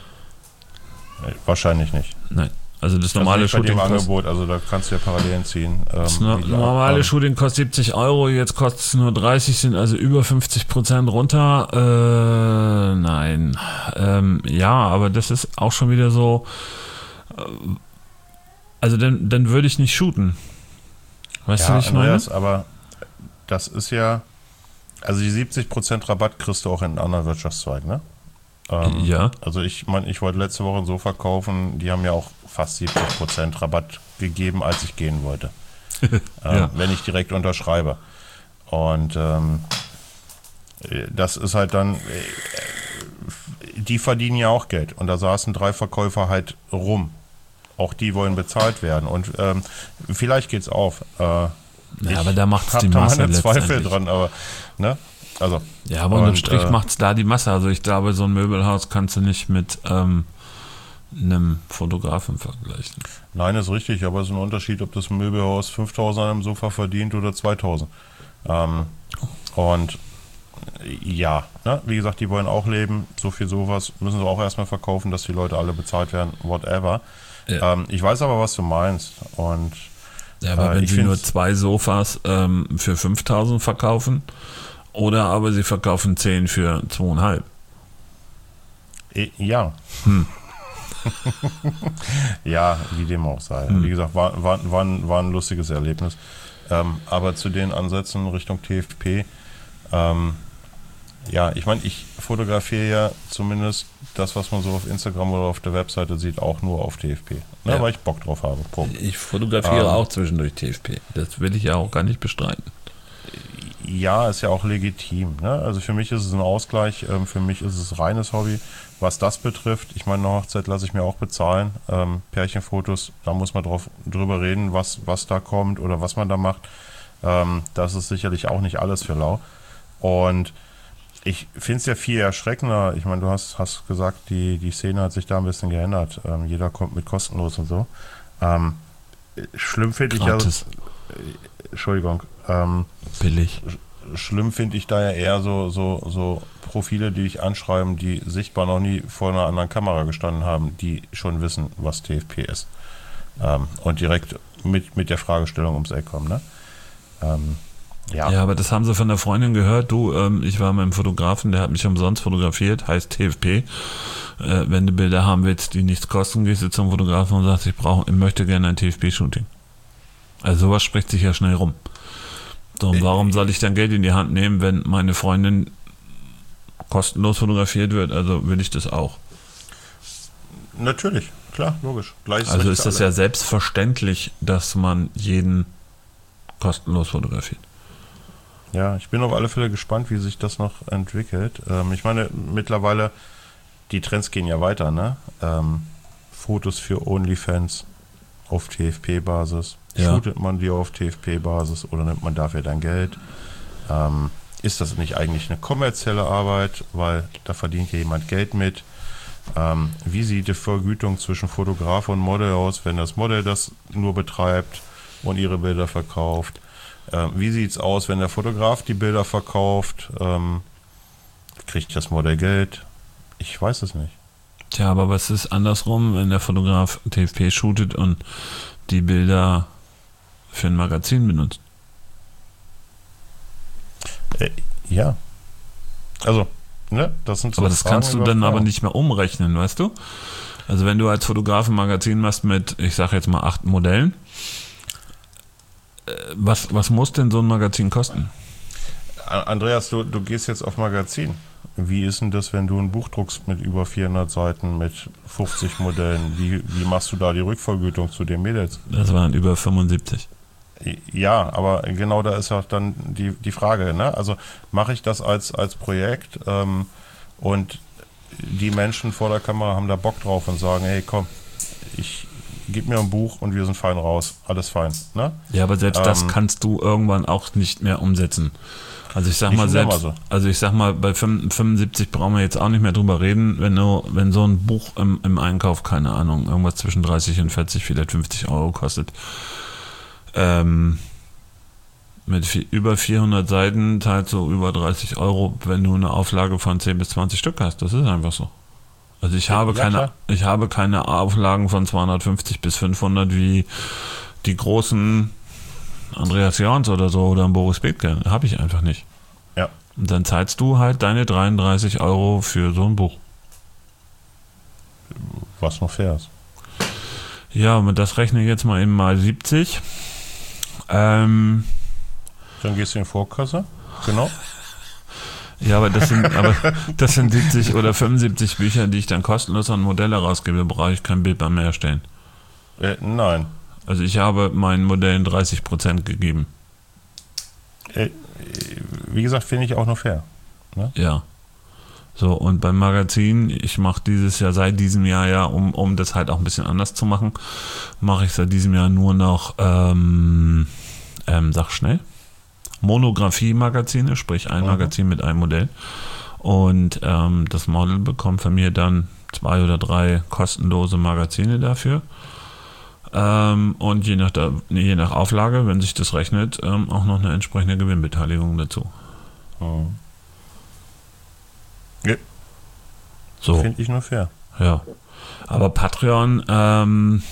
äh, wahrscheinlich nicht. Nein. Also das Also normale nicht bei dem Shooting kostet, Angebot, also da kannst du ja Parallelen ziehen. Ähm, das no- wie die normale ähm, Shooting kostet siebzig Euro, jetzt kostet es nur dreißig, sind also über fünfzig Prozent runter. Äh, nein. Ähm, ja, aber das ist auch schon wieder so. Äh, also dann, dann würde ich nicht shooten. Weißt du, Ja, wie ich meine? Andreas, aber das ist ja, also die siebzig Prozent Rabatt kriegst du auch in anderen Wirtschaftszweigen, ne? Ähm, Ja. Also ich meine, ich wollte letzte Woche ein Sofa kaufen, die haben mir auch fast siebzig Prozent Rabatt gegeben, als ich gehen wollte. Ja. ähm, wenn ich direkt unterschreibe. Und ähm, das ist halt dann, die verdienen ja auch Geld. Und da saßen drei Verkäufer halt rum. Auch die wollen bezahlt werden. Und ähm, vielleicht geht's auf. Äh, Ja, ich aber da macht's hab die da Masse meine Zweifel letztendlich. dran, aber ne? Also. Ja, aber unterm und, Strich äh, macht's da die Masse. Also ich glaube, so ein Möbelhaus kannst du nicht mit ähm, einem Fotografen vergleichen. Nein, ist richtig, aber es ist ein Unterschied, ob das Möbelhaus fünftausend an einem Sofa verdient oder zweitausend. Ähm, und ja, ne? Wie gesagt, die wollen auch leben. So viel sowas müssen sie auch erstmal verkaufen, dass die Leute alle bezahlt werden, whatever. Ja. Ähm, ich weiß aber, was du meinst. Und Ja, aber äh, wenn ich sie nur find's- zwei Sofas ähm, für fünftausend verkaufen oder aber sie verkaufen zehn für zweieinhalb. eh, ja. Hm. Ja, wie dem auch sei. Hm. Wie gesagt, war, war, war, ein, war ein lustiges Erlebnis. Ähm, aber zu den Ansätzen Richtung T F P, ähm, ja, ich meine, ich fotografiere ja zumindest das, was man so auf Instagram oder auf der Webseite sieht, auch nur auf T F P. Ne, Ja. Weil ich Bock drauf habe. Punkt. Ich fotografiere Ähm. auch zwischendurch T F P. Das will ich ja auch gar nicht bestreiten. Ja, ist ja auch legitim. Ne? Also für mich ist es ein Ausgleich, ähm, für mich ist es reines Hobby. Was das betrifft, ich meine, eine Hochzeit lasse ich mir auch bezahlen. Ähm, Pärchenfotos, da muss man drauf, drüber reden, was, was da kommt oder was man da macht. Ähm, das ist sicherlich auch nicht alles für lau. Und ich finde es ja viel erschreckender. Ich meine, du hast, hast gesagt, die, die Szene hat sich da ein bisschen geändert. Ähm, jeder kommt mit kostenlos und so. Ähm, schlimm finde ich ja. Gratis. Entschuldigung. Ähm, Billig. Schlimm finde ich da ja eher so, so, so Profile, die ich anschreiben, die sichtbar noch nie vor einer anderen Kamera gestanden haben, die schon wissen, was T F P ist. Ähm, und direkt mit, mit der Fragestellung ums Eck kommen. Ne? Ähm, ja. Ja, aber das haben sie von der Freundin gehört. Du, ähm, ich war mit einem Fotografen, der hat mich umsonst fotografiert, heißt T F P. Äh, wenn du Bilder haben willst, die nichts kosten, gehst du zum Fotografen und sagst, ich brauche, ich möchte gerne ein T F P-Shooting. Also sowas spricht sich ja schnell rum. So, und warum soll ich dann Geld in die Hand nehmen, wenn meine Freundin kostenlos fotografiert wird? Also will ich das auch. Natürlich, klar, logisch. Gleiches Also Recht ist für es alle. ja selbstverständlich, dass man jeden kostenlos fotografiert. Ja, ich bin auf alle Fälle gespannt, wie sich das noch entwickelt. Ähm, ich meine, mittlerweile, die Trends gehen ja weiter, ne? Ähm, Fotos für OnlyFans auf T F P-Basis. Ja. Shootet man die auf T F P-Basis oder nimmt man dafür dann Geld? Ähm, ist das nicht eigentlich eine kommerzielle Arbeit, weil da verdient ja jemand Geld mit? Ähm, wie sieht die Vergütung zwischen Fotograf und Model aus, wenn das Model das nur betreibt und ihre Bilder verkauft? Ähm, wie sieht es aus, wenn der Fotograf die Bilder verkauft? Ähm, kriegt das Model Geld? Ich weiß es nicht. Tja, aber was ist andersrum, wenn der Fotograf T F P shootet und die Bilder für ein Magazin benutzt? Äh, ja. Also, ne, das sind so Aber das Fragen kannst du über dann Fragen. aber nicht mehr umrechnen, weißt du? Also wenn du als Fotograf ein Magazin machst mit, ich sag jetzt mal acht Modellen, äh, was, was muss denn so ein Magazin kosten? A- Andreas, du, du gehst jetzt auf Magazin. Wie ist denn das, wenn du ein Buch druckst mit über vierhundert Seiten, mit fünfzig Modellen? Wie, wie machst du da die Rückvergütung zu den Mädels? Das waren über fünfundsiebzig. Ja, aber genau da ist ja dann die, die Frage, ne? Also mache ich das als, als Projekt ähm, und die Menschen vor der Kamera haben da Bock drauf und sagen, hey komm, ich gib mir ein Buch und wir sind fein raus, alles fein, ne? Ja, aber selbst das Ähm, kannst du irgendwann auch nicht mehr umsetzen. Also ich sag Nicht mal schon immer selbst, so. also ich sag mal, bei fünfundsiebzig brauchen wir jetzt auch nicht mehr drüber reden, wenn du, wenn so ein Buch im, im Einkauf, keine Ahnung, irgendwas zwischen dreißig und vierzig, vielleicht fünfzig Euro kostet. Ähm, mit viel, über vierhundert Seiten teilt so über dreißig Euro, wenn du eine Auflage von zehn bis zwanzig Stück hast. Das ist einfach so. Also ich habe Ja, keine, klar. ich habe keine Auflagen von zweihundertfünfzig bis fünfhundert wie die großen Andreas Jans oder so oder ein Boris Bethke. Habe ich einfach nicht. Ja. Und dann zahlst du halt deine dreiunddreißig Euro für so ein Buch. Was noch fair ist. Ja, und das rechne ich jetzt mal eben mal siebzig. Ähm, Dann gehst du in die Vorkasse, genau. Ja, aber das sind, aber das sind siebzig oder fünfundsiebzig Bücher, die ich dann kostenlos an Modelle rausgebe, brauche ich kein Bild beim Erstellen. Äh, nein. Also ich habe meinen Modellen dreißig Prozent gegeben. Äh, wie gesagt, finde ich auch nur fair. Ne? Ja. So, und beim Magazin, ich mache dieses Jahr, seit diesem Jahr ja, um, um das halt auch ein bisschen anders zu machen, mache ich seit diesem Jahr nur noch, ähm, ähm, sag schnell, Monographie-Magazine, sprich ein mhm. Magazin mit einem Modell. Und ähm, das Model bekommt von mir dann zwei oder drei kostenlose Magazine dafür. Ähm, und je nach, der, je nach Auflage, wenn sich das rechnet, ähm, auch noch eine entsprechende Gewinnbeteiligung dazu. Mhm. Ja. So. Finde ich nur fair. Ja. Aber Patreon, ähm,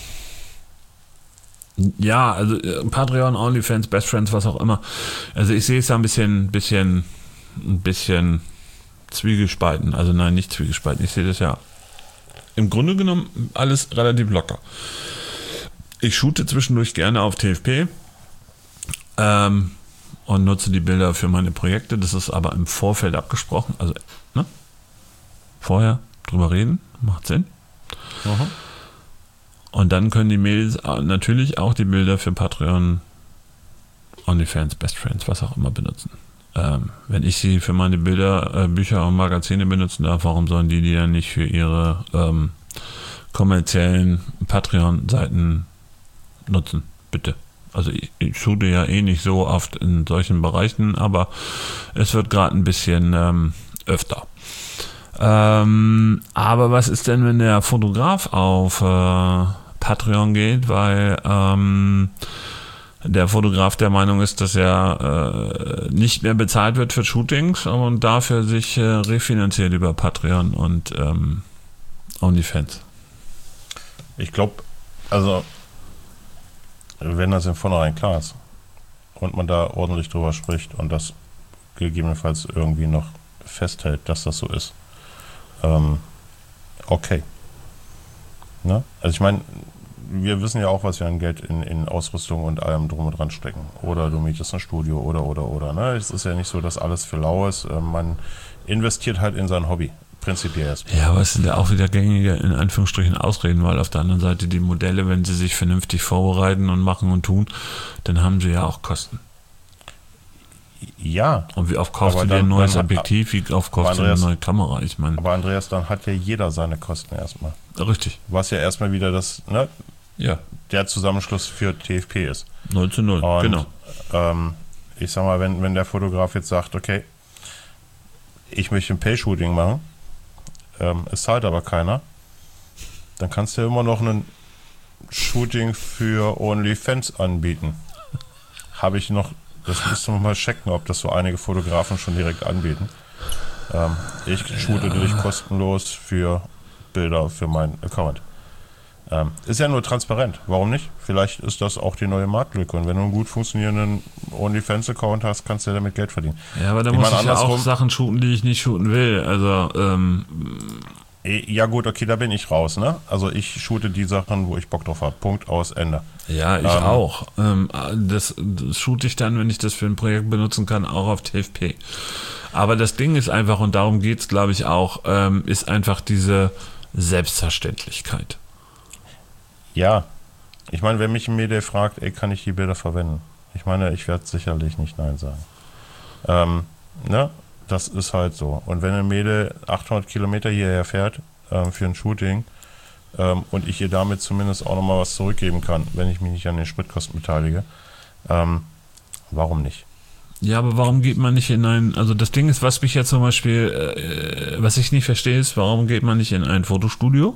ja, also äh, Patreon, OnlyFans, Best Friends, was auch immer. Also ich sehe es da ein bisschen, bisschen, ein bisschen zwiegespalten. Also nein, nicht zwiegespalten. Ich sehe das ja im Grunde genommen alles relativ locker. Ich shoote zwischendurch gerne auf T F P ähm, und nutze die Bilder für meine Projekte. Das ist aber im Vorfeld abgesprochen. Also, ne? Vorher drüber reden, macht Sinn. Mhm. Und dann können die Mädels natürlich auch die Bilder für Patreon, OnlyFans, Best Friends, was auch immer benutzen. Ähm, wenn ich sie für meine Bilder, äh, Bücher und Magazine benutzen darf, warum sollen die die dann nicht für ihre ähm, kommerziellen Patreon-Seiten nutzen? Bitte. Also ich, ich shoote ja eh nicht so oft in solchen Bereichen, aber es wird gerade ein bisschen ähm, öfter. Ähm, aber was ist denn, wenn der Fotograf auf äh, Patreon geht, weil ähm, der Fotograf der Meinung ist, dass er äh, nicht mehr bezahlt wird für Shootings und dafür sich äh, refinanziert über Patreon und ähm, OnlyFans? Ich glaube, also wenn das im Vornherein klar ist und man da ordentlich drüber spricht und das gegebenenfalls irgendwie noch festhält, dass das so ist, ähm, okay. Ne? Also ich meine, wir wissen ja auch, was wir an Geld in, in Ausrüstung und allem drum und dran stecken. Oder du mietest ein Studio oder, oder, oder. Ne? Es ist ja nicht so, dass alles für lau ist. Man investiert halt in sein Hobby. Prinzipiell erstmal. Ja, aber es sind ja auch wieder gängige, in Anführungsstrichen, Ausreden, weil auf der anderen Seite die Modelle, wenn sie sich vernünftig vorbereiten und machen und tun, dann haben sie ja auch Kosten. Ja. Und wie oft kaufst du dir ein neues Objektiv, wie oft kaufst du dir eine neue Kamera? Ich meine. Aber Andreas, dann hat ja jeder seine Kosten erstmal. Richtig. Was ja erstmal wieder das, ne? Ja. Der Zusammenschluss für T F P ist. null zu null, und, genau. Ähm, ich sag mal, wenn, wenn der Fotograf jetzt sagt, okay, ich möchte ein Pay-Shooting machen, ähm, es zahlt aber keiner, dann kannst du ja immer noch ein Shooting für OnlyFans anbieten. Habe ich noch, das müsste man mal checken, ob das so einige Fotografen schon direkt anbieten. Ähm, ich shoote ja. dich kostenlos für Bilder für meinen Account. Ähm, ist ja nur transparent. Warum nicht? Vielleicht ist das auch die neue Marktlücke. Und wenn du einen gut funktionierenden OnlyFans-Account hast, kannst du ja damit Geld verdienen. Ja, aber da ich muss ich ja auch Sachen shooten, die ich nicht shooten will. Also, ähm... Ja gut, okay, da bin ich raus, ne? Also ich shoote die Sachen, wo ich Bock drauf habe. Punkt, aus, Ende. Ja, ich ähm, auch. Ähm, das, das shoote ich dann, wenn ich das für ein Projekt benutzen kann, auch auf T F P. Aber das Ding ist einfach, und darum geht es, glaube ich, auch, ähm, ist einfach diese Selbstverständlichkeit. Ja. Ich meine, wenn mich ein Mädel fragt, ey, kann ich die Bilder verwenden? Ich meine, ich werde sicherlich nicht Nein sagen. Ähm, ne? Das ist halt so. Und wenn ein Mädel achthundert Kilometer hierher fährt ähm, für ein Shooting ähm, und ich ihr damit zumindest auch nochmal was zurückgeben kann, wenn ich mich nicht an den Spritkosten beteilige, ähm, warum nicht? Ja, aber warum geht man nicht in ein, also das Ding ist, was mich jetzt zum Beispiel, äh, was ich nicht verstehe, ist, warum geht man nicht in ein Fotostudio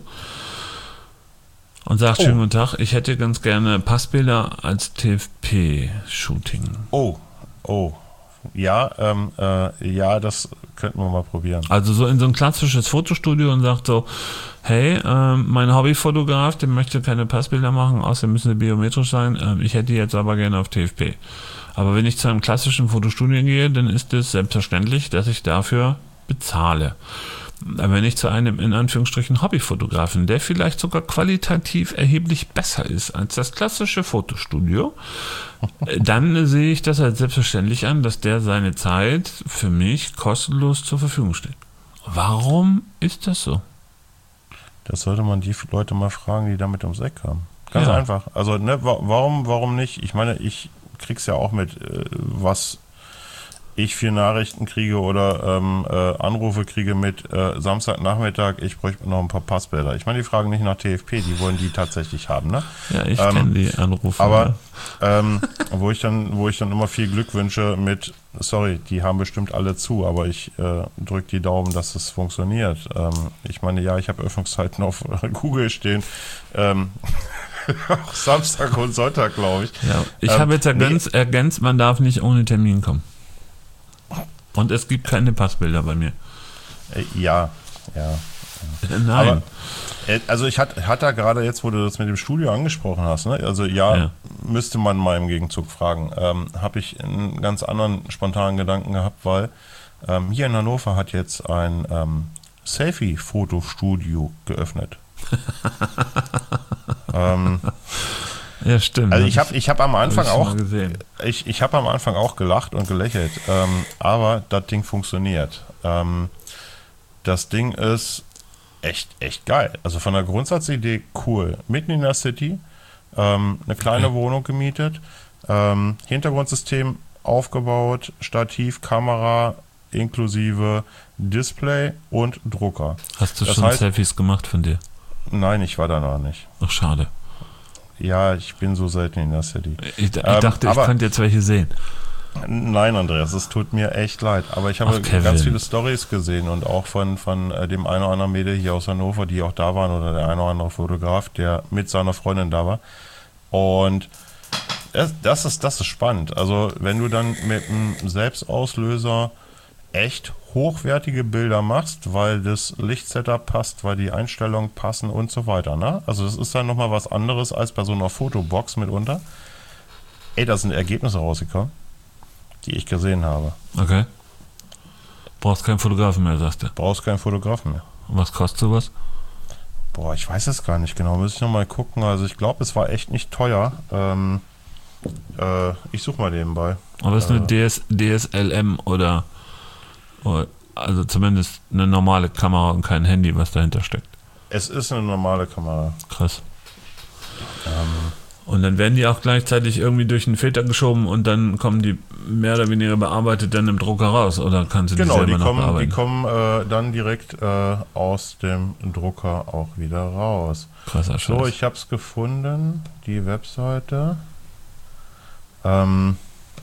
und sagt, oh. schönen guten Tag, ich hätte ganz gerne Passbilder als T F P-Shooting. Oh, oh. Ja, ähm, äh, ja, das könnten wir mal probieren. Also so in so ein klassisches Fotostudio und sagt so, hey, ähm, mein Hobbyfotograf, der möchte keine Passbilder machen, außerdem müssen sie biometrisch sein, ähm, ich hätte die jetzt aber gerne auf T F P. Aber wenn ich zu einem klassischen Fotostudio gehe, dann ist es selbstverständlich, dass ich dafür bezahle. wenn nicht zu einem in Anführungsstrichen Hobbyfotografen, der vielleicht sogar qualitativ erheblich besser ist als das klassische Fotostudio, dann sehe ich das als selbstverständlich an, dass der seine Zeit für mich kostenlos zur Verfügung steht. Warum ist das so? Das sollte man die Leute mal fragen, die damit ums Eck kamen. Ganz Ja. einfach. Also, ne, wa- warum, warum nicht? Ich meine, ich krieg's ja auch mit, äh, was ich für Nachrichten kriege oder ähm, äh, Anrufe kriege mit äh, Samstagnachmittag, ich bräuchte noch ein paar Passbilder. Ich meine, die fragen nicht nach T F P, die wollen die tatsächlich haben, ne? Ja, ich Ähm, kenne die Anrufe. Aber ähm, wo ich dann, wo ich dann immer viel Glück wünsche mit, sorry, die haben bestimmt alle zu, aber ich äh, drücke die Daumen, dass es funktioniert. Ähm, ich meine, ja, ich habe Öffnungszeiten auf Google stehen. Ähm, auch Samstag und Sonntag, glaube ich. Ja, ich Ähm, habe jetzt ergänzt, ergänzt, man darf nicht ohne Termin kommen. Und es gibt keine Passbilder bei mir. Äh, ja, ja. Äh, Nein. Aber, äh, also ich hatte hat da gerade jetzt, wo du das mit dem Studio angesprochen hast, ne? Also ja, Ja. müsste man mal im Gegenzug fragen. Ähm, habe ich einen ganz anderen spontanen Gedanken gehabt, weil ähm, hier in Hannover hat jetzt ein ähm, Selfie-Fotostudio geöffnet. ähm, Ja, stimmt. also Das ich habe ich hab am Anfang hab ich schon auch mal gesehen. ich, ich habe am Anfang auch gelacht und gelächelt, ähm, aber das Ding funktioniert. Ähm, das Ding ist echt, echt geil. Also von der Grundsatzidee cool. Mitten in der City, ähm, eine kleine Okay. Wohnung gemietet, ähm, Hintergrundsystem aufgebaut, Stativ, Kamera inklusive Display und Drucker. Hast du Das schon heißt- Selfies gemacht von dir? Nein, ich war da noch nicht. Ach, schade. Ja, ich bin so selten in der City. Ich, ich Ähm, dachte, ich aber- könnte jetzt welche sehen. Nein, Andreas, es tut mir echt leid. Aber ich habe Ach, Kevin. ganz viele Stories gesehen und auch von, von äh, dem einen oder anderen Mädel hier aus Hannover, die auch da waren, oder der eine oder andere Fotograf, der mit seiner Freundin da war. Und das, das, ist, das ist spannend. Also wenn du dann mit einem Selbstauslöser echt hochwertige Bilder machst, weil das Lichtsetup passt, weil die Einstellungen passen und so weiter. Ne? Also das ist dann nochmal was anderes als bei so einer Fotobox mitunter. Ey, da sind Ergebnisse rausgekommen, die ich gesehen habe. Okay. Brauchst keinen Fotografen mehr, sagst du. Brauchst keinen Fotografen mehr. Und was kostet sowas? Boah, ich weiß es gar nicht genau. Muss ich nochmal gucken. Also ich glaube, es war echt nicht teuer. Ähm, äh, ich suche mal nebenbei. Aber ist eine D S, D S L M oder, oder also zumindest eine normale Kamera und kein Handy, was dahinter steckt. Es ist eine normale Kamera. Krass. Und dann werden die auch gleichzeitig irgendwie durch einen Filter geschoben und dann kommen die mehr oder weniger bearbeitet dann im Drucker raus, oder kannst du die Genau, selber die noch kommen, die bearbeiten? kommen äh, dann direkt äh, aus dem Drucker auch wieder raus. Krasser Scheiß. So, ich habe es gefunden, die Webseite. Ähm,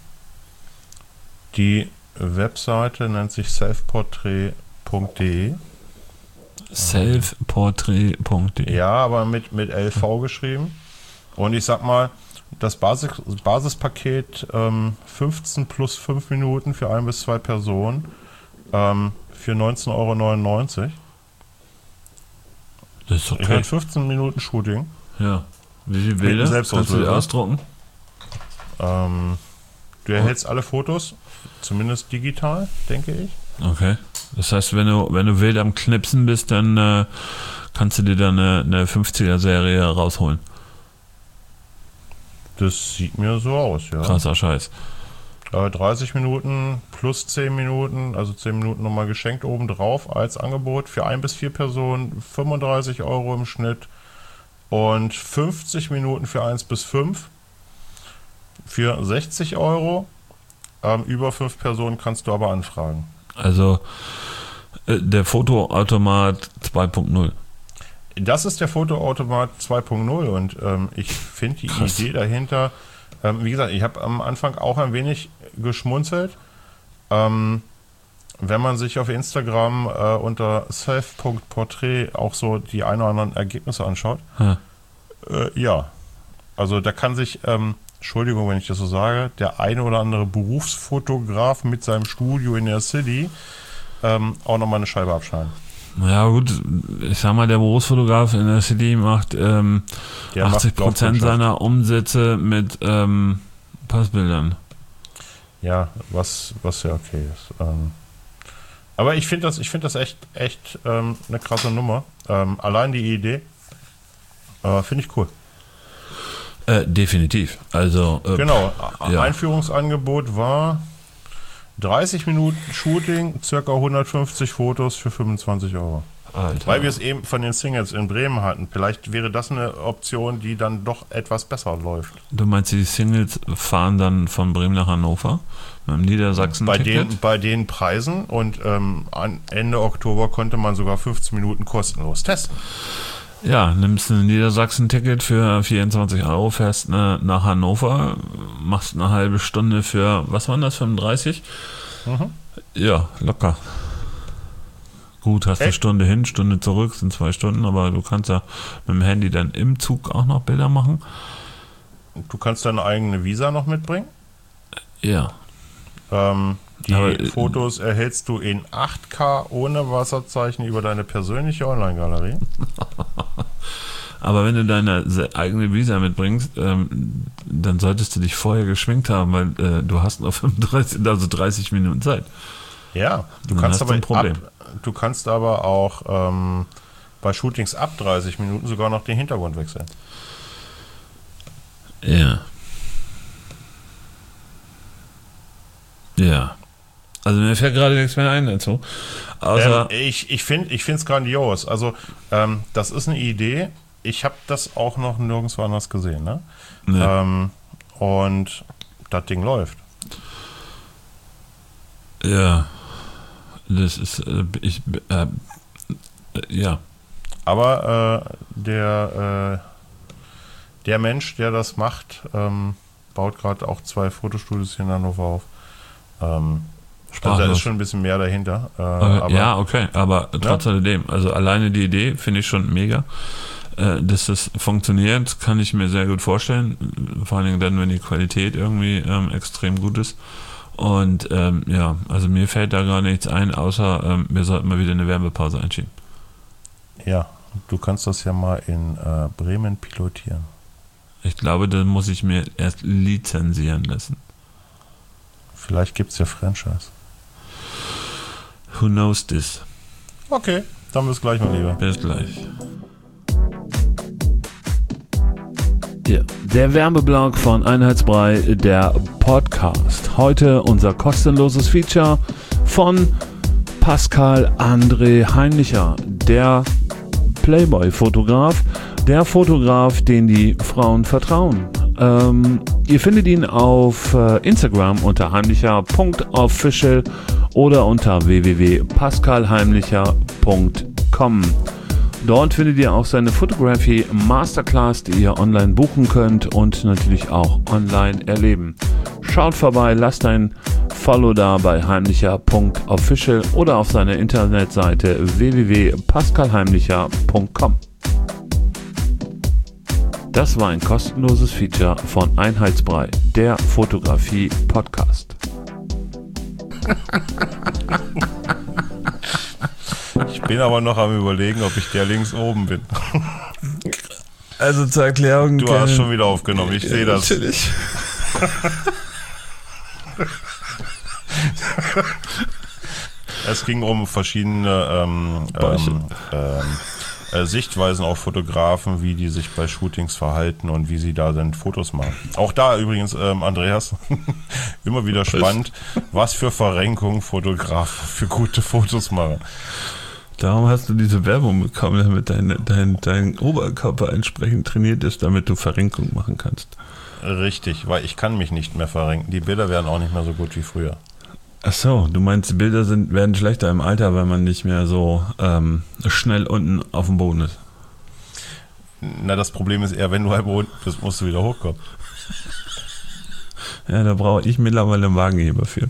die Webseite nennt sich selfportrait punkt de. Selfportrait punkt de. Ja, aber mit, mit L V geschrieben. Und ich sag mal, das Basis, Basispaket ähm, fünfzehn plus fünf Minuten für ein bis zwei Personen ähm, für neunzehn Euro neunundneunzig. Das ist Ich okay. hatte fünfzehn Minuten Shooting. Ja. Wie viele Mit Bilder? einem Kannst du die Selbstauslöser. ausdrucken? Ähm, du erhältst alle Fotos, zumindest digital, denke ich. Okay. Das heißt, wenn du, wenn du wild am Knipsen bist, dann äh, kannst du dir dann eine, eine fünfziger-Serie rausholen. Das sieht mir so aus, ja. Krasser Scheiß. Äh, dreißig Minuten plus zehn Minuten, also zehn Minuten nochmal geschenkt obendrauf als Angebot für ein bis vier Personen, fünfunddreißig Euro im Schnitt und fünfzig Minuten für eins bis fünf für sechzig Euro. Ähm, über fünf Personen kannst du aber anfragen. Also äh, der Fotoautomat zwei Punkt null. Das ist der Fotoautomat zwei Punkt null und ähm, ich finde die Krass. Idee dahinter, ähm, wie gesagt, ich habe am Anfang auch ein wenig geschmunzelt. Ähm, wenn man sich auf Instagram äh, unter self punkt portrait auch so die ein oder anderen Ergebnisse anschaut, Ja. äh, ja, also da kann sich, ähm, Entschuldigung, wenn ich das so sage, der eine oder andere Berufsfotograf mit seinem Studio in der City ähm, auch nochmal eine Scheibe abschneiden. Ja gut, ich sag mal, der Berufsfotograf in der City macht ähm, Der macht achtzig Prozent Glaubwirtschaft. seiner Umsätze mit ähm, Passbildern. Ja, was, was ja okay ist. Ähm, Aber ich finde das, ich finde das echt, echt ähm, eine krasse Nummer. Ähm, allein die Idee äh, finde ich cool. Äh, definitiv. Also äh, Genau. ja. Einführungsangebot war dreißig Minuten Shooting, circa hundertfünfzig Fotos für fünfundzwanzig Euro. Alter. Weil wir es eben von den Singles in Bremen hatten. Vielleicht wäre das eine Option, die dann doch etwas besser läuft. Du meinst, die Singles fahren dann von Bremen nach Hannover mit dem Niedersachsen bei den, bei den Preisen und ähm, an Ende Oktober konnte man sogar fünfzehn Minuten kostenlos testen. Ja, nimmst ein Niedersachsen-Ticket für vierundzwanzig Euro, fährst ne, nach Hannover, machst eine halbe Stunde für, was waren das, fünfunddreißig? Mhm. Ja, locker. Gut, hast Hey. eine Stunde hin, Stunde zurück, sind zwei Stunden, aber du kannst ja mit dem Handy dann im Zug auch noch Bilder machen. Du kannst deine eigene Visa noch mitbringen. Ja. Ähm, die Aber, äh, Fotos erhältst du in acht K ohne Wasserzeichen über deine persönliche Online-Galerie. Aber wenn du deine eigene Visa mitbringst, ähm, dann solltest du dich vorher geschminkt haben, weil äh, du hast noch fünfunddreißig, also dreißig Minuten Zeit. Ja, du Dann kannst hast du aber ein Problem. Ab, du kannst aber auch ähm, bei Shootings ab dreißig Minuten sogar noch den Hintergrund wechseln. Ja. Ja. Also mir fällt gerade nichts mehr ein dazu. Außer ähm, ich ich finde ich finde es grandios. Also ähm, das ist eine Idee. Ich habe das auch noch nirgendwo anders gesehen. Ne? ne. Ähm, und das Ding läuft. Ja. Das ist äh, ich äh, äh, ja. Aber äh, der äh, der Mensch, der das macht, ähm, baut gerade auch zwei Fotostudios hier in Hannover auf. Ähm, also da ist schon ein bisschen mehr dahinter. Äh, aber, ja, okay, aber trotz alledem, also alleine die Idee finde ich schon mega. Äh, dass das funktioniert, kann ich mir sehr gut vorstellen. Vor allen Dingen dann, wenn die Qualität irgendwie ähm, extrem gut ist. Und ähm, ja, also mir fällt da gar nichts ein, außer ähm, wir sollten mal wieder eine Werbepause einschieben. Ja, du kannst das ja mal in äh, Bremen pilotieren. Ich glaube, da muss ich mir erst lizenzieren lassen. Vielleicht gibt es ja Franchise. Who knows this? Okay, dann bis gleich, mein Lieber. Bis gleich. Ja, der Werbeblock von Einheitsbrei, der Podcast. Heute unser kostenloses Feature von Pascal André Heimlicher, der Playboy-Fotograf, der Fotograf, den die Frauen vertrauen. Ähm, ihr findet ihn auf äh, Instagram unter heimlicher punkt official oder unter w w w punkt pascal heimlicher punkt com. Dort findet ihr auch seine Photography Masterclass, die ihr online buchen könnt und natürlich auch online erleben. Schaut vorbei, lasst ein Follow da bei heimlicher punkt official oder auf seiner Internetseite w w w punkt pascal heimlicher punkt com. Das war ein kostenloses Feature von Einheitsbrei, der Fotografie-Podcast. Ich bin aber noch am Überlegen, ob ich der links oben bin. Also zur Erklärung. Du hast schon wieder aufgenommen, ich sehe das. Natürlich. Es ging um verschiedene ähm, ähm, ähm, äh, Sichtweisen auf Fotografen, wie die sich bei Shootings verhalten und wie sie da dann Fotos machen. Auch da übrigens, ähm, Andreas, immer wieder spannend, was für Verrenkungen Fotografen für gute Fotos machen. Darum hast du diese Werbung bekommen, damit dein, dein, dein Oberkörper entsprechend trainiert ist, damit du Verrenkung machen kannst. Richtig, weil ich kann mich nicht mehr verrenken. Die Bilder werden auch nicht mehr so gut wie früher. Ach so, du meinst, die Bilder sind, werden schlechter im Alter, weil man nicht mehr so ähm, schnell unten auf dem Boden ist. Na, das Problem ist eher, wenn du halb unten bist, musst du wieder hochkommen. Ja, da brauche ich mittlerweile einen Wagenheber für.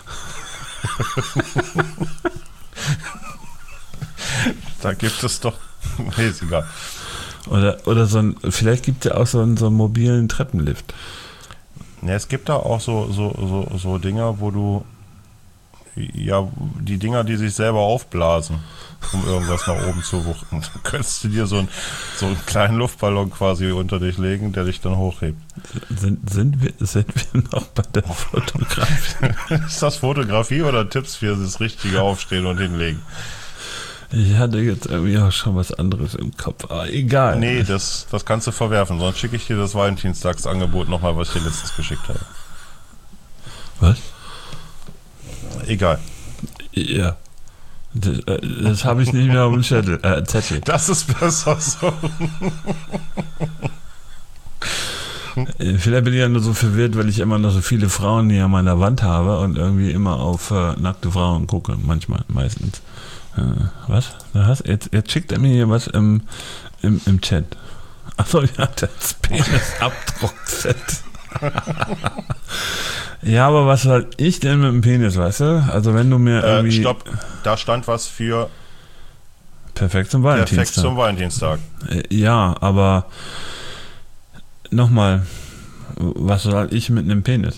Da gibt es doch... Nee, ist egal. Oder, oder so ein, vielleicht gibt es ja auch so einen, so einen mobilen Treppenlift. Ja, es gibt da auch so, so, so, so Dinger, wo du Ja, die Dinger, die sich selber aufblasen, um irgendwas nach oben zu wuchten. Dann könntest du dir so, ein, so einen kleinen Luftballon quasi unter dich legen, der dich dann hochhebt. Sind, sind, wir, sind wir noch bei der Fotografie? Ist das Fotografie oder Tipps für das richtige Aufstehen und Hinlegen? Ich hatte jetzt irgendwie auch schon was anderes im Kopf, aber egal. Nee, das, das kannst du verwerfen, sonst schicke ich dir das Valentinstagsangebot nochmal, was ich dir letztens geschickt habe. Was? Egal. Ja. Das, äh, das habe ich nicht mehr auf dem Zettel. Äh, Zettel. Das ist besser so. Vielleicht bin ich ja nur so verwirrt, weil ich immer noch so viele Frauen hier an meiner Wand habe und irgendwie immer auf äh, nackte Frauen gucke. Manchmal, meistens. Äh, was? Da hast, jetzt, jetzt schickt er mir hier was im, im, im Chat. Achso, ja, das Penisabdruckset. Ja, aber was soll ich denn mit dem Penis, weißt du? Also wenn du mir Äh, irgendwie... stopp, da stand was für Perfekt zum Valentinstag. perfekt zum Valentinstag. Äh, Ja, aber nochmal, was soll ich mit einem Penis?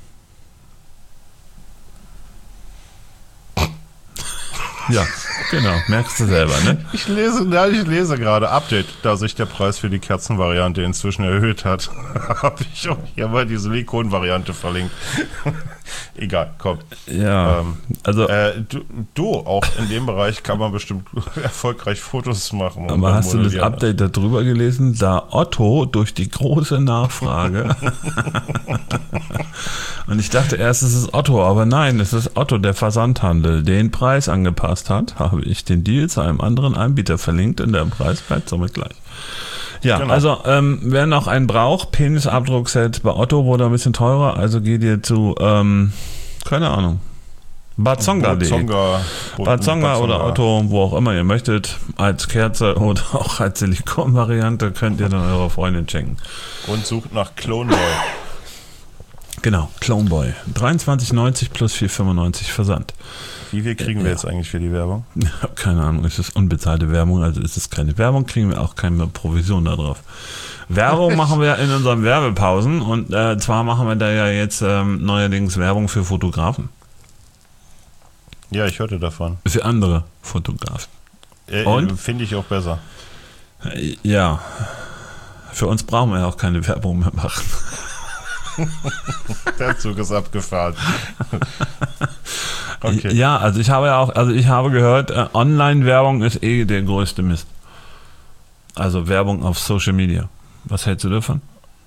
Ja, genau, merkst du selber, ne? Ich lese, ja, ich lese gerade Update, da sich der Preis für die Kerzenvariante inzwischen erhöht hat. Habe ich auch hier mal die Silikonvariante verlinkt. Egal, komm. Ja, Ähm, also, äh, du, du, auch in dem Bereich kann man bestimmt erfolgreich Fotos machen. und aber dann hast du das modellieren. Update darüber gelesen, da Otto durch die große Nachfrage und ich dachte erst, es ist Otto, aber nein, es ist Otto, der Versandhandel, den Preis angepasst hat, habe ich den Deal zu einem anderen Anbieter verlinkt und der Preis bleibt somit gleich. Ja, Genau. also ähm, wer noch einen braucht, Penisabdruckset bei Otto wurde ein bisschen teurer, also geht ihr zu, ähm, keine Ahnung, bazonga punkt de. Bazonga, Bazonga oder Otto, wo auch immer ihr möchtet, als Kerze oder auch als Silikonvariante könnt ihr dann eurer Freundin schenken. Und sucht nach Clone Boy. Genau, Cloneboy. dreiundzwanzig neunzig plus vier fünfundneunzig Versand. Wie viel kriegen wir Ja. jetzt eigentlich für die Werbung? Ich habe keine Ahnung, es ist unbezahlte Werbung, also ist es keine Werbung, kriegen wir auch keine Provision darauf. Werbung machen wir in unseren Werbepausen und äh, zwar machen wir da ja jetzt ähm, neuerdings Werbung für Fotografen. Ja, ich hörte davon. Für andere Fotografen. Äh, Und? Finde ich auch besser. Äh, Ja, für uns brauchen wir ja auch keine Werbung mehr machen. Der Zug ist abgefahren. Okay. Ja, also ich habe ja auch, also ich habe gehört, äh, Online-Werbung ist eh der größte Mist. Also Werbung auf Social Media. Was hältst du davon?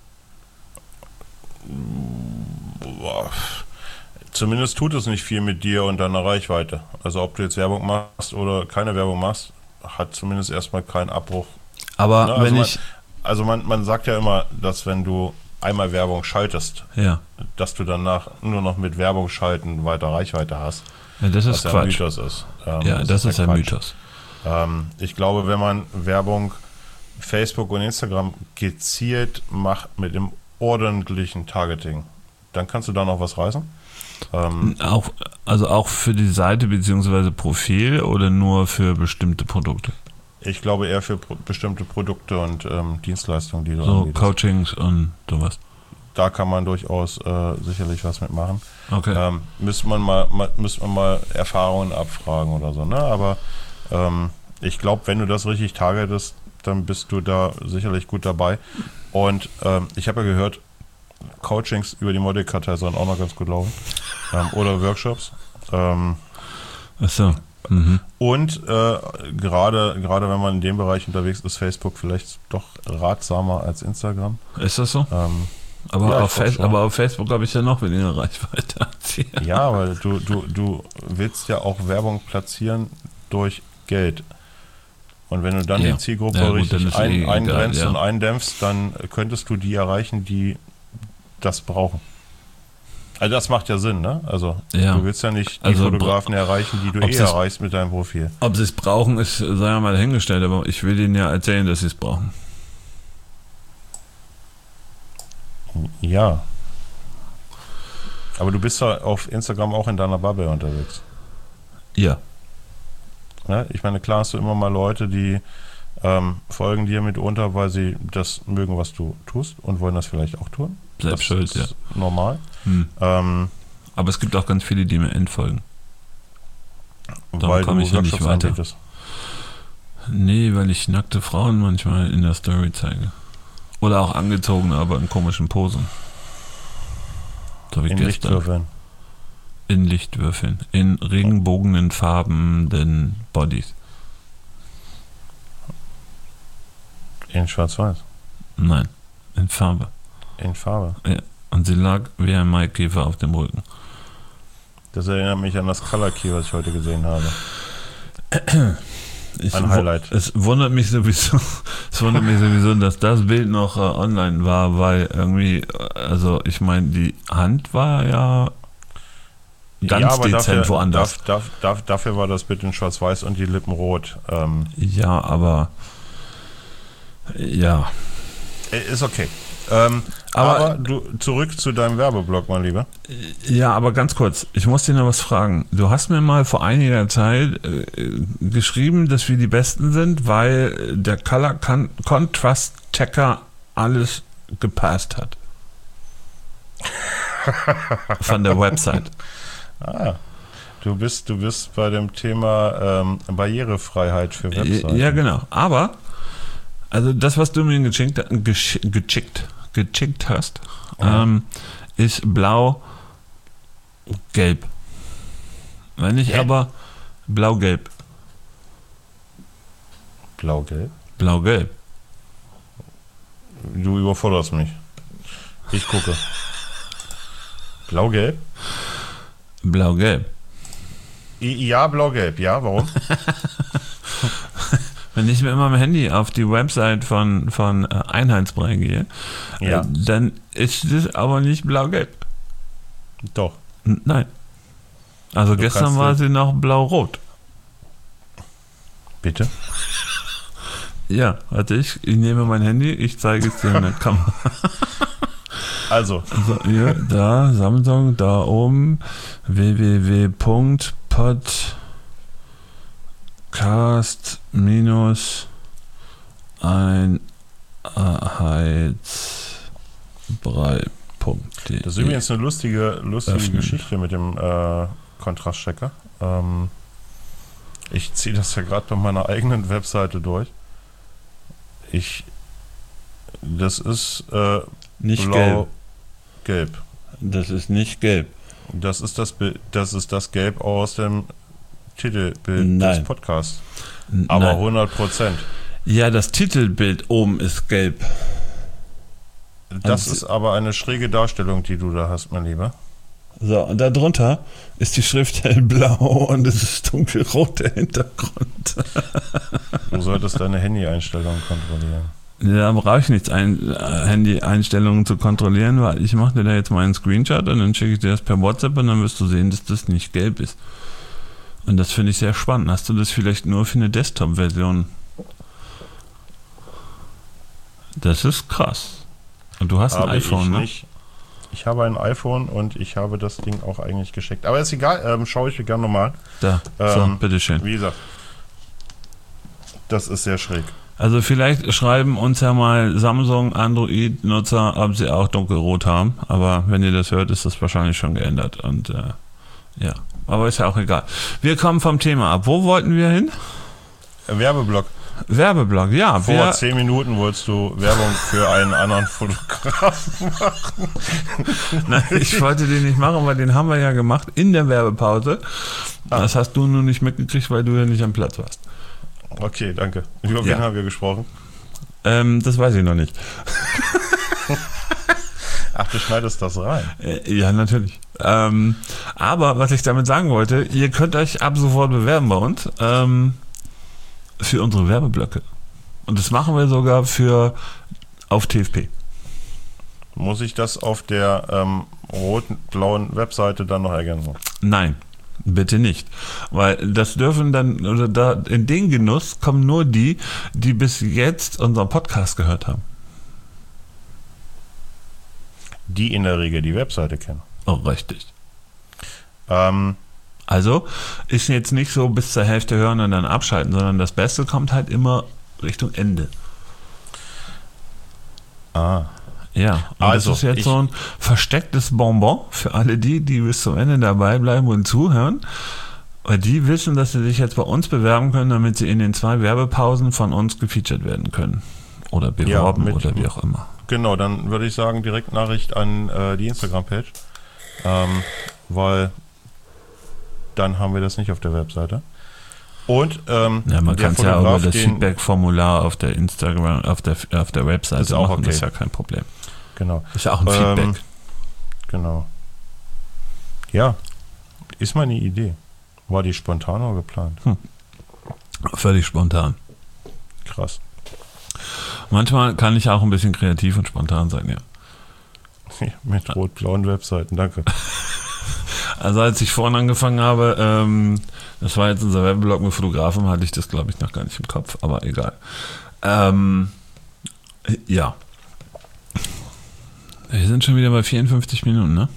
Boah. Zumindest tut es nicht viel mit dir und deiner Reichweite. Also ob du jetzt Werbung machst oder keine Werbung machst, hat zumindest erstmal keinen Abbruch. Aber Ne? Also, wenn man, ich, also man, man sagt ja immer, dass wenn du einmal Werbung schaltest, ja, dass du danach nur noch mit Werbung schalten weiter Reichweite hast. ja das Was ist ja ein Quatsch. Mythos ist. Ähm, Ja, das ist ja ein Quatsch. Mythos. Ähm, ich glaube, wenn man Werbung Facebook und Instagram gezielt macht mit dem ordentlichen Targeting, dann kannst du da noch was reißen. Ähm, Auch, also auch für die Seite bzw. Profil oder nur für bestimmte Produkte? ich glaube eher für pro bestimmte Produkte und ähm, Dienstleistungen, die du So anbietest. Coachings und sowas. Da kann man durchaus äh, sicherlich was mitmachen. Okay. Ähm, müsste man mal, mal, müsste man mal Erfahrungen abfragen oder so, ne? Aber ähm, ich glaube, wenn du das richtig targetest, dann bist du da sicherlich gut dabei. Und ähm, ich habe ja gehört, Coachings über die Modelkartei sollen auch noch ganz gut laufen. Ähm, oder Workshops. Ähm, Achso. Mhm. und äh, gerade gerade wenn man in dem Bereich unterwegs ist, Facebook vielleicht doch ratsamer als Instagram. Ist das so? Ähm, Aber, Ja, ich auf glaub Face schon. aber auf Facebook habe ich ja noch weniger Reichweite als hier. Ja, weil du, du, du willst ja auch Werbung platzieren durch Geld. Und wenn du dann Ja. die Zielgruppe Ja, gut, richtig dann ist ein, eh egal, eingrenzt ja. und eindämpfst, dann könntest du die erreichen, die das brauchen. Also das macht ja Sinn, ne? Also Ja. du willst ja nicht die Also, Fotografen erreichen, die du ob eh sie's- erreichst mit deinem Profil. Ob sie es brauchen, ist, sei ja mal dahingestellt, aber ich will ihnen ja erzählen, dass sie es brauchen. Ja. Aber du bist ja auf Instagram auch in deiner Bubble unterwegs. Ja. Ne? Ich meine, klar hast du immer mal Leute, die ähm, folgen dir mitunter, weil sie das mögen, was du tust und wollen das vielleicht auch tun. Selbst das schuld, ist ja. normal. Hm. Ähm, Aber es gibt auch ganz viele, die mir entfolgen. Darum Weil komme du ich ja nicht Workshops weiter. anbietest. Nee, weil ich nackte Frauen manchmal in der Story zeige. Oder auch angezogene, aber in komischen Posen. So wie In gestern. Lichtwürfeln. In Lichtwürfeln. In regenbogenen farbenden Bodies. In Schwarz-Weiß. Nein, in Farbe. In Farbe. Ja. Und sie lag wie ein Maikäfer auf dem Rücken. Das erinnert mich an das Color Key, was ich heute gesehen habe. Ich, Ein Highlight. Es wundert mich sowieso, es wundert mich sowieso, dass das Bild noch äh, online war, weil irgendwie, äh, also ich meine, die Hand war ja ganz ja, aber dezent dafür, woanders. Darf, darf, darf, dafür war das Bild in Schwarz-Weiß und die Lippen rot. Ähm, Ja, aber ja. ist okay. Ähm, Aber- aber du zurück zu deinem Werbeblock, mein Lieber. Ja, aber ganz kurz, ich muss dir noch was fragen. Du hast mir mal vor einiger Zeit äh, geschrieben, dass wir die Besten sind, weil der Color Con- Contrast Checker alles gepasst hat. Von der Website. Ah, du bist, du bist bei dem Thema ähm, Barrierefreiheit für Webseiten. Ja, genau. Aber, also das, was du mir geschickt, gesch, geschickt, geschickt hast, Ja. ähm, ist blau-gelb. Wenn ich Hä? aber blau-gelb, Blau-gelb. blau-gelb. Du überforderst mich. Ich gucke. Blau-gelb? Blau-gelb. I- Ja, blau-gelb. Ja, warum? Wenn ich mit meinem Handy auf die Website von, von äh, Einheitsbrei gehe, Ja. äh, dann ist es aber nicht blau-gelb. Doch. N- Nein. Also Du gestern kannst war du- sie noch blau-rot. Bitte? Ja, warte, ich, ich nehme mein Handy, ich zeige es dir in der Kamera. Also, So, hier, da, Samsung, da oben, w w w punkt podcast einheitsbrei punkt de. das ist übrigens eine lustige, lustige Öffnen. Geschichte mit dem äh, Kontrastchecker. Ähm, ich ziehe das ja gerade bei meiner eigenen Webseite durch. Ich, das ist äh, Nicht blau, gelb. gelb. Das ist nicht gelb. Das ist das Bild, das ist das Gelb aus dem Titelbild Nein. des Podcasts. N- Aber Nein. hundert Prozent. Ja, das Titelbild oben ist gelb. Das Also- ist aber eine schräge Darstellung, die du da hast, mein Lieber. So, und darunter ist die Schrift hellblau und es ist dunkelrot der Hintergrund. Du solltest deine Handy-Einstellungen kontrollieren. Da brauche ich nichts, ein, äh, Handy-Einstellungen zu kontrollieren, weil ich mache dir da jetzt mal einen Screenshot und dann schicke ich dir das per WhatsApp und dann wirst du sehen, dass das nicht gelb ist. Und das finde ich sehr spannend. Hast du das vielleicht nur für eine Desktop-Version? Das ist krass. Und du hast ein Habe iPhone, ich ne? nicht. Ich habe ein iPhone und ich habe das Ding auch eigentlich geschickt. Aber ist egal, ähm, schaue ich mir gerne nochmal an. Da, so, Ähm, bitteschön. Wie gesagt, das ist sehr schräg. Also vielleicht schreiben uns ja mal Samsung Android-Nutzer, ob sie auch dunkelrot haben. Aber wenn ihr das hört, ist das wahrscheinlich schon geändert. Und äh, ja, aber ist ja auch egal. Wir kommen vom Thema ab. Wo wollten wir hin? Äh, Werbeblock. Werbeblock, ja. Vor Wir, zehn Minuten wolltest du Werbung für einen anderen Fotografen machen. nein, ich wollte den nicht machen, weil den haben wir ja gemacht in der Werbepause. Ah. Das hast du nur nicht mitgekriegt, weil du ja nicht am Platz warst. Okay, danke. Über Ja. wen haben wir gesprochen? Ähm, das weiß ich noch nicht. Ach, du schneidest das rein. Äh, Ja, natürlich. Ähm, aber was ich damit sagen wollte, ihr könnt euch ab sofort bewerben bei uns ähm, für unsere Werbeblöcke. Und das machen wir sogar für auf T F P. Muss ich das auf der ähm, rot-blauen Webseite dann noch ergänzen? Nein, bitte nicht. Weil das dürfen dann, oder da in den Genuss kommen nur die, die bis jetzt unseren Podcast gehört haben. Die in der Regel die Webseite kennen. Oh, richtig. Ähm, Also ist jetzt nicht so bis zur Hälfte hören und dann abschalten, sondern das Beste kommt halt immer Richtung Ende. ah. Ja, und Also, das ist jetzt ich- so ein verstecktes Bonbon für alle die, die bis zum Ende dabei bleiben und zuhören. Weil die wissen, dass sie sich jetzt bei uns bewerben können, damit sie in den zwei Werbepausen von uns gefeatured werden können. Oder beworben ja, mit, oder wie auch immer. Genau, dann würde ich sagen, direkt Nachricht an äh, die Instagram-Page. Ähm, weil dann haben wir das nicht auf der Webseite. Und ähm, ja, man kann es ja über das Feedback-Formular auf der Instagram, auf der auf der Webseite ist auch machen, okay. Das ist ja kein Problem. Genau. Ist ja auch ein ähm, Feedback. Genau. Ja, ist meine Idee. War die spontan oder geplant? Hm. Völlig spontan. Krass. Manchmal kann ich auch ein bisschen kreativ und spontan sein, ja. Mit rot-blauen Webseiten, danke. Also als ich vorhin angefangen habe, ähm, das war jetzt unser Weblog mit Fotografen, hatte ich das glaube ich noch gar nicht im Kopf, aber egal. Ähm, ja. Wir sind schon wieder bei vierundfünfzig Minuten, ne?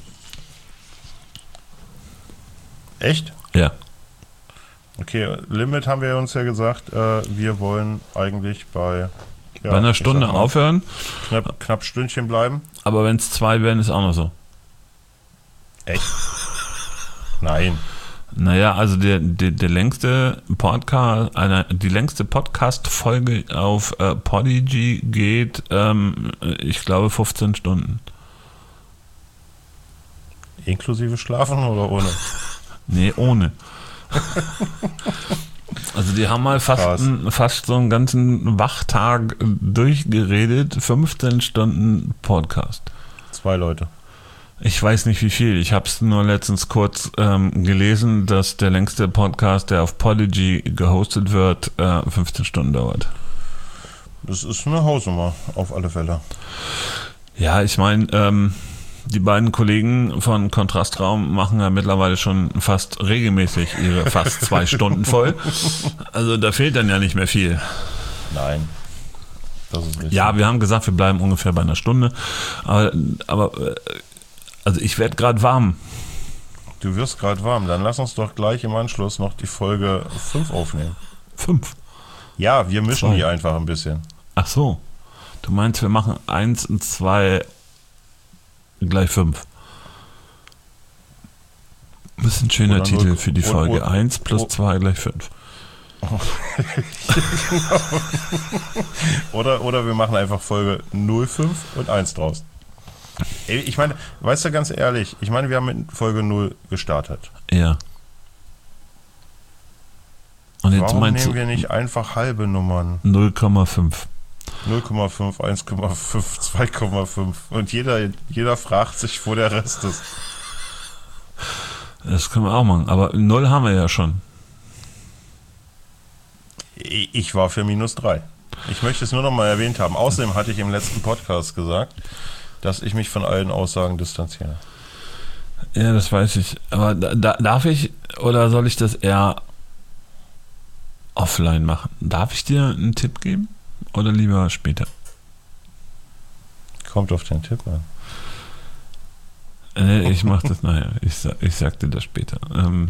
Echt? Ja. Okay, Limit haben wir uns ja gesagt, äh, wir wollen eigentlich bei, ja, bei einer Stunde mal, aufhören. Knapp, knapp Stündchen bleiben. Aber wenn es zwei werden, ist auch noch so. Echt? Nein. Naja, also der, der, der längste Podcast, eine, die längste Podcast-Folge auf äh, Podigy geht, ähm, ich glaube, fünfzehn Stunden. Inklusive Schlafen oder ohne? Nee, ohne. Also die haben mal fast, ein, fast so einen ganzen Wachtag durchgeredet, fünfzehn Stunden Podcast. Zwei Leute. Ich weiß nicht wie viel, ich habe es nur letztens kurz ähm, gelesen, dass der längste Podcast, der auf Podigy gehostet wird, äh, fünfzehn Stunden dauert. Das ist eine Hausnummer, auf alle Fälle. Ja, ich meine, ähm, die beiden Kollegen von Kontrastraum machen ja mittlerweile schon fast regelmäßig ihre fast zwei Stunden voll. Also da fehlt dann ja nicht mehr viel. Nein. Das ist nicht ja, so. wir haben gesagt, wir bleiben ungefähr bei einer Stunde. Aber, aber also ich werde gerade warm. Du wirst gerade warm. Dann lass uns doch gleich im Anschluss noch die Folge fünf aufnehmen. fünf? Ja, wir mischen zwei. Die einfach ein bisschen. Ach so. Du meinst, wir machen eins und zwei gleich fünf. Das ist ein schöner oder Titel null, für die Folge. Und, und, eins plus zwei gleich fünf. Genau. oder, oder wir machen einfach Folge null Komma fünf und eins draus. Ich meine, weißt du, ganz ehrlich, ich meine, wir haben mit Folge null gestartet. Ja. Und jetzt Warum meinst nehmen du wir nicht einfach halbe Nummern? null Komma fünf. null Komma fünf, eins Komma fünf, zwei Komma fünf. Und jeder, jeder fragt sich, wo der Rest ist. Das können wir auch machen. Aber null haben wir ja schon. Ich war für minus drei. Ich möchte es nur noch mal erwähnt haben. Außerdem hatte ich im letzten Podcast gesagt, dass ich mich von allen Aussagen distanziere. Ja, das weiß ich. Aber da, da, darf ich oder soll ich das eher offline machen? Darf ich dir einen Tipp geben oder lieber später? Kommt auf den Tipp an. Äh, ich mache das nachher. Ich, ich sag dir das später. Ähm,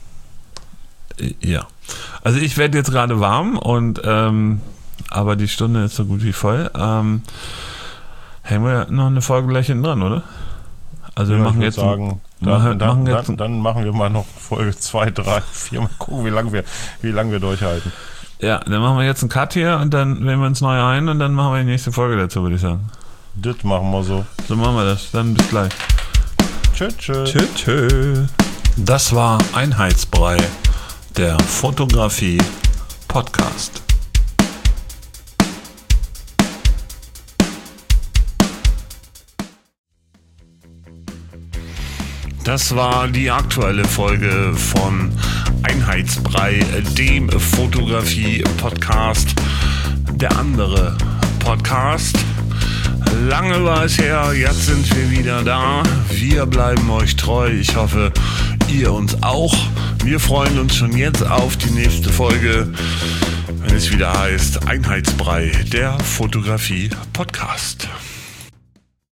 ja. Also ich werde jetzt gerade warm und ähm, aber die Stunde ist so gut wie voll. Ähm, hängen wir noch eine Folge gleich hinten dran, oder? Also ja, wir machen ich jetzt, sagen, ein, dann, dann, machen jetzt dann, dann machen wir mal noch Folge zwei, drei, vier, mal gucken, wie lange wir, wie lang wir durchhalten. Ja, dann machen wir jetzt einen Cut hier und dann wählen wir uns neu ein und dann machen wir die nächste Folge dazu, würde ich sagen. Das machen wir so. So machen wir das. Dann bis gleich. Tschö, tschö. Tschö, tschö. Das war Einheitsbrei, der Fotografie Podcast. Das war die aktuelle Folge von Einheitsbrei, dem Fotografie-Podcast. Der andere Podcast. Lange war es her, jetzt sind wir wieder da. Wir bleiben euch treu. Ich hoffe, ihr uns auch. Wir freuen uns schon jetzt auf die nächste Folge, wenn es wieder heißt Einheitsbrei, der Fotografie-Podcast.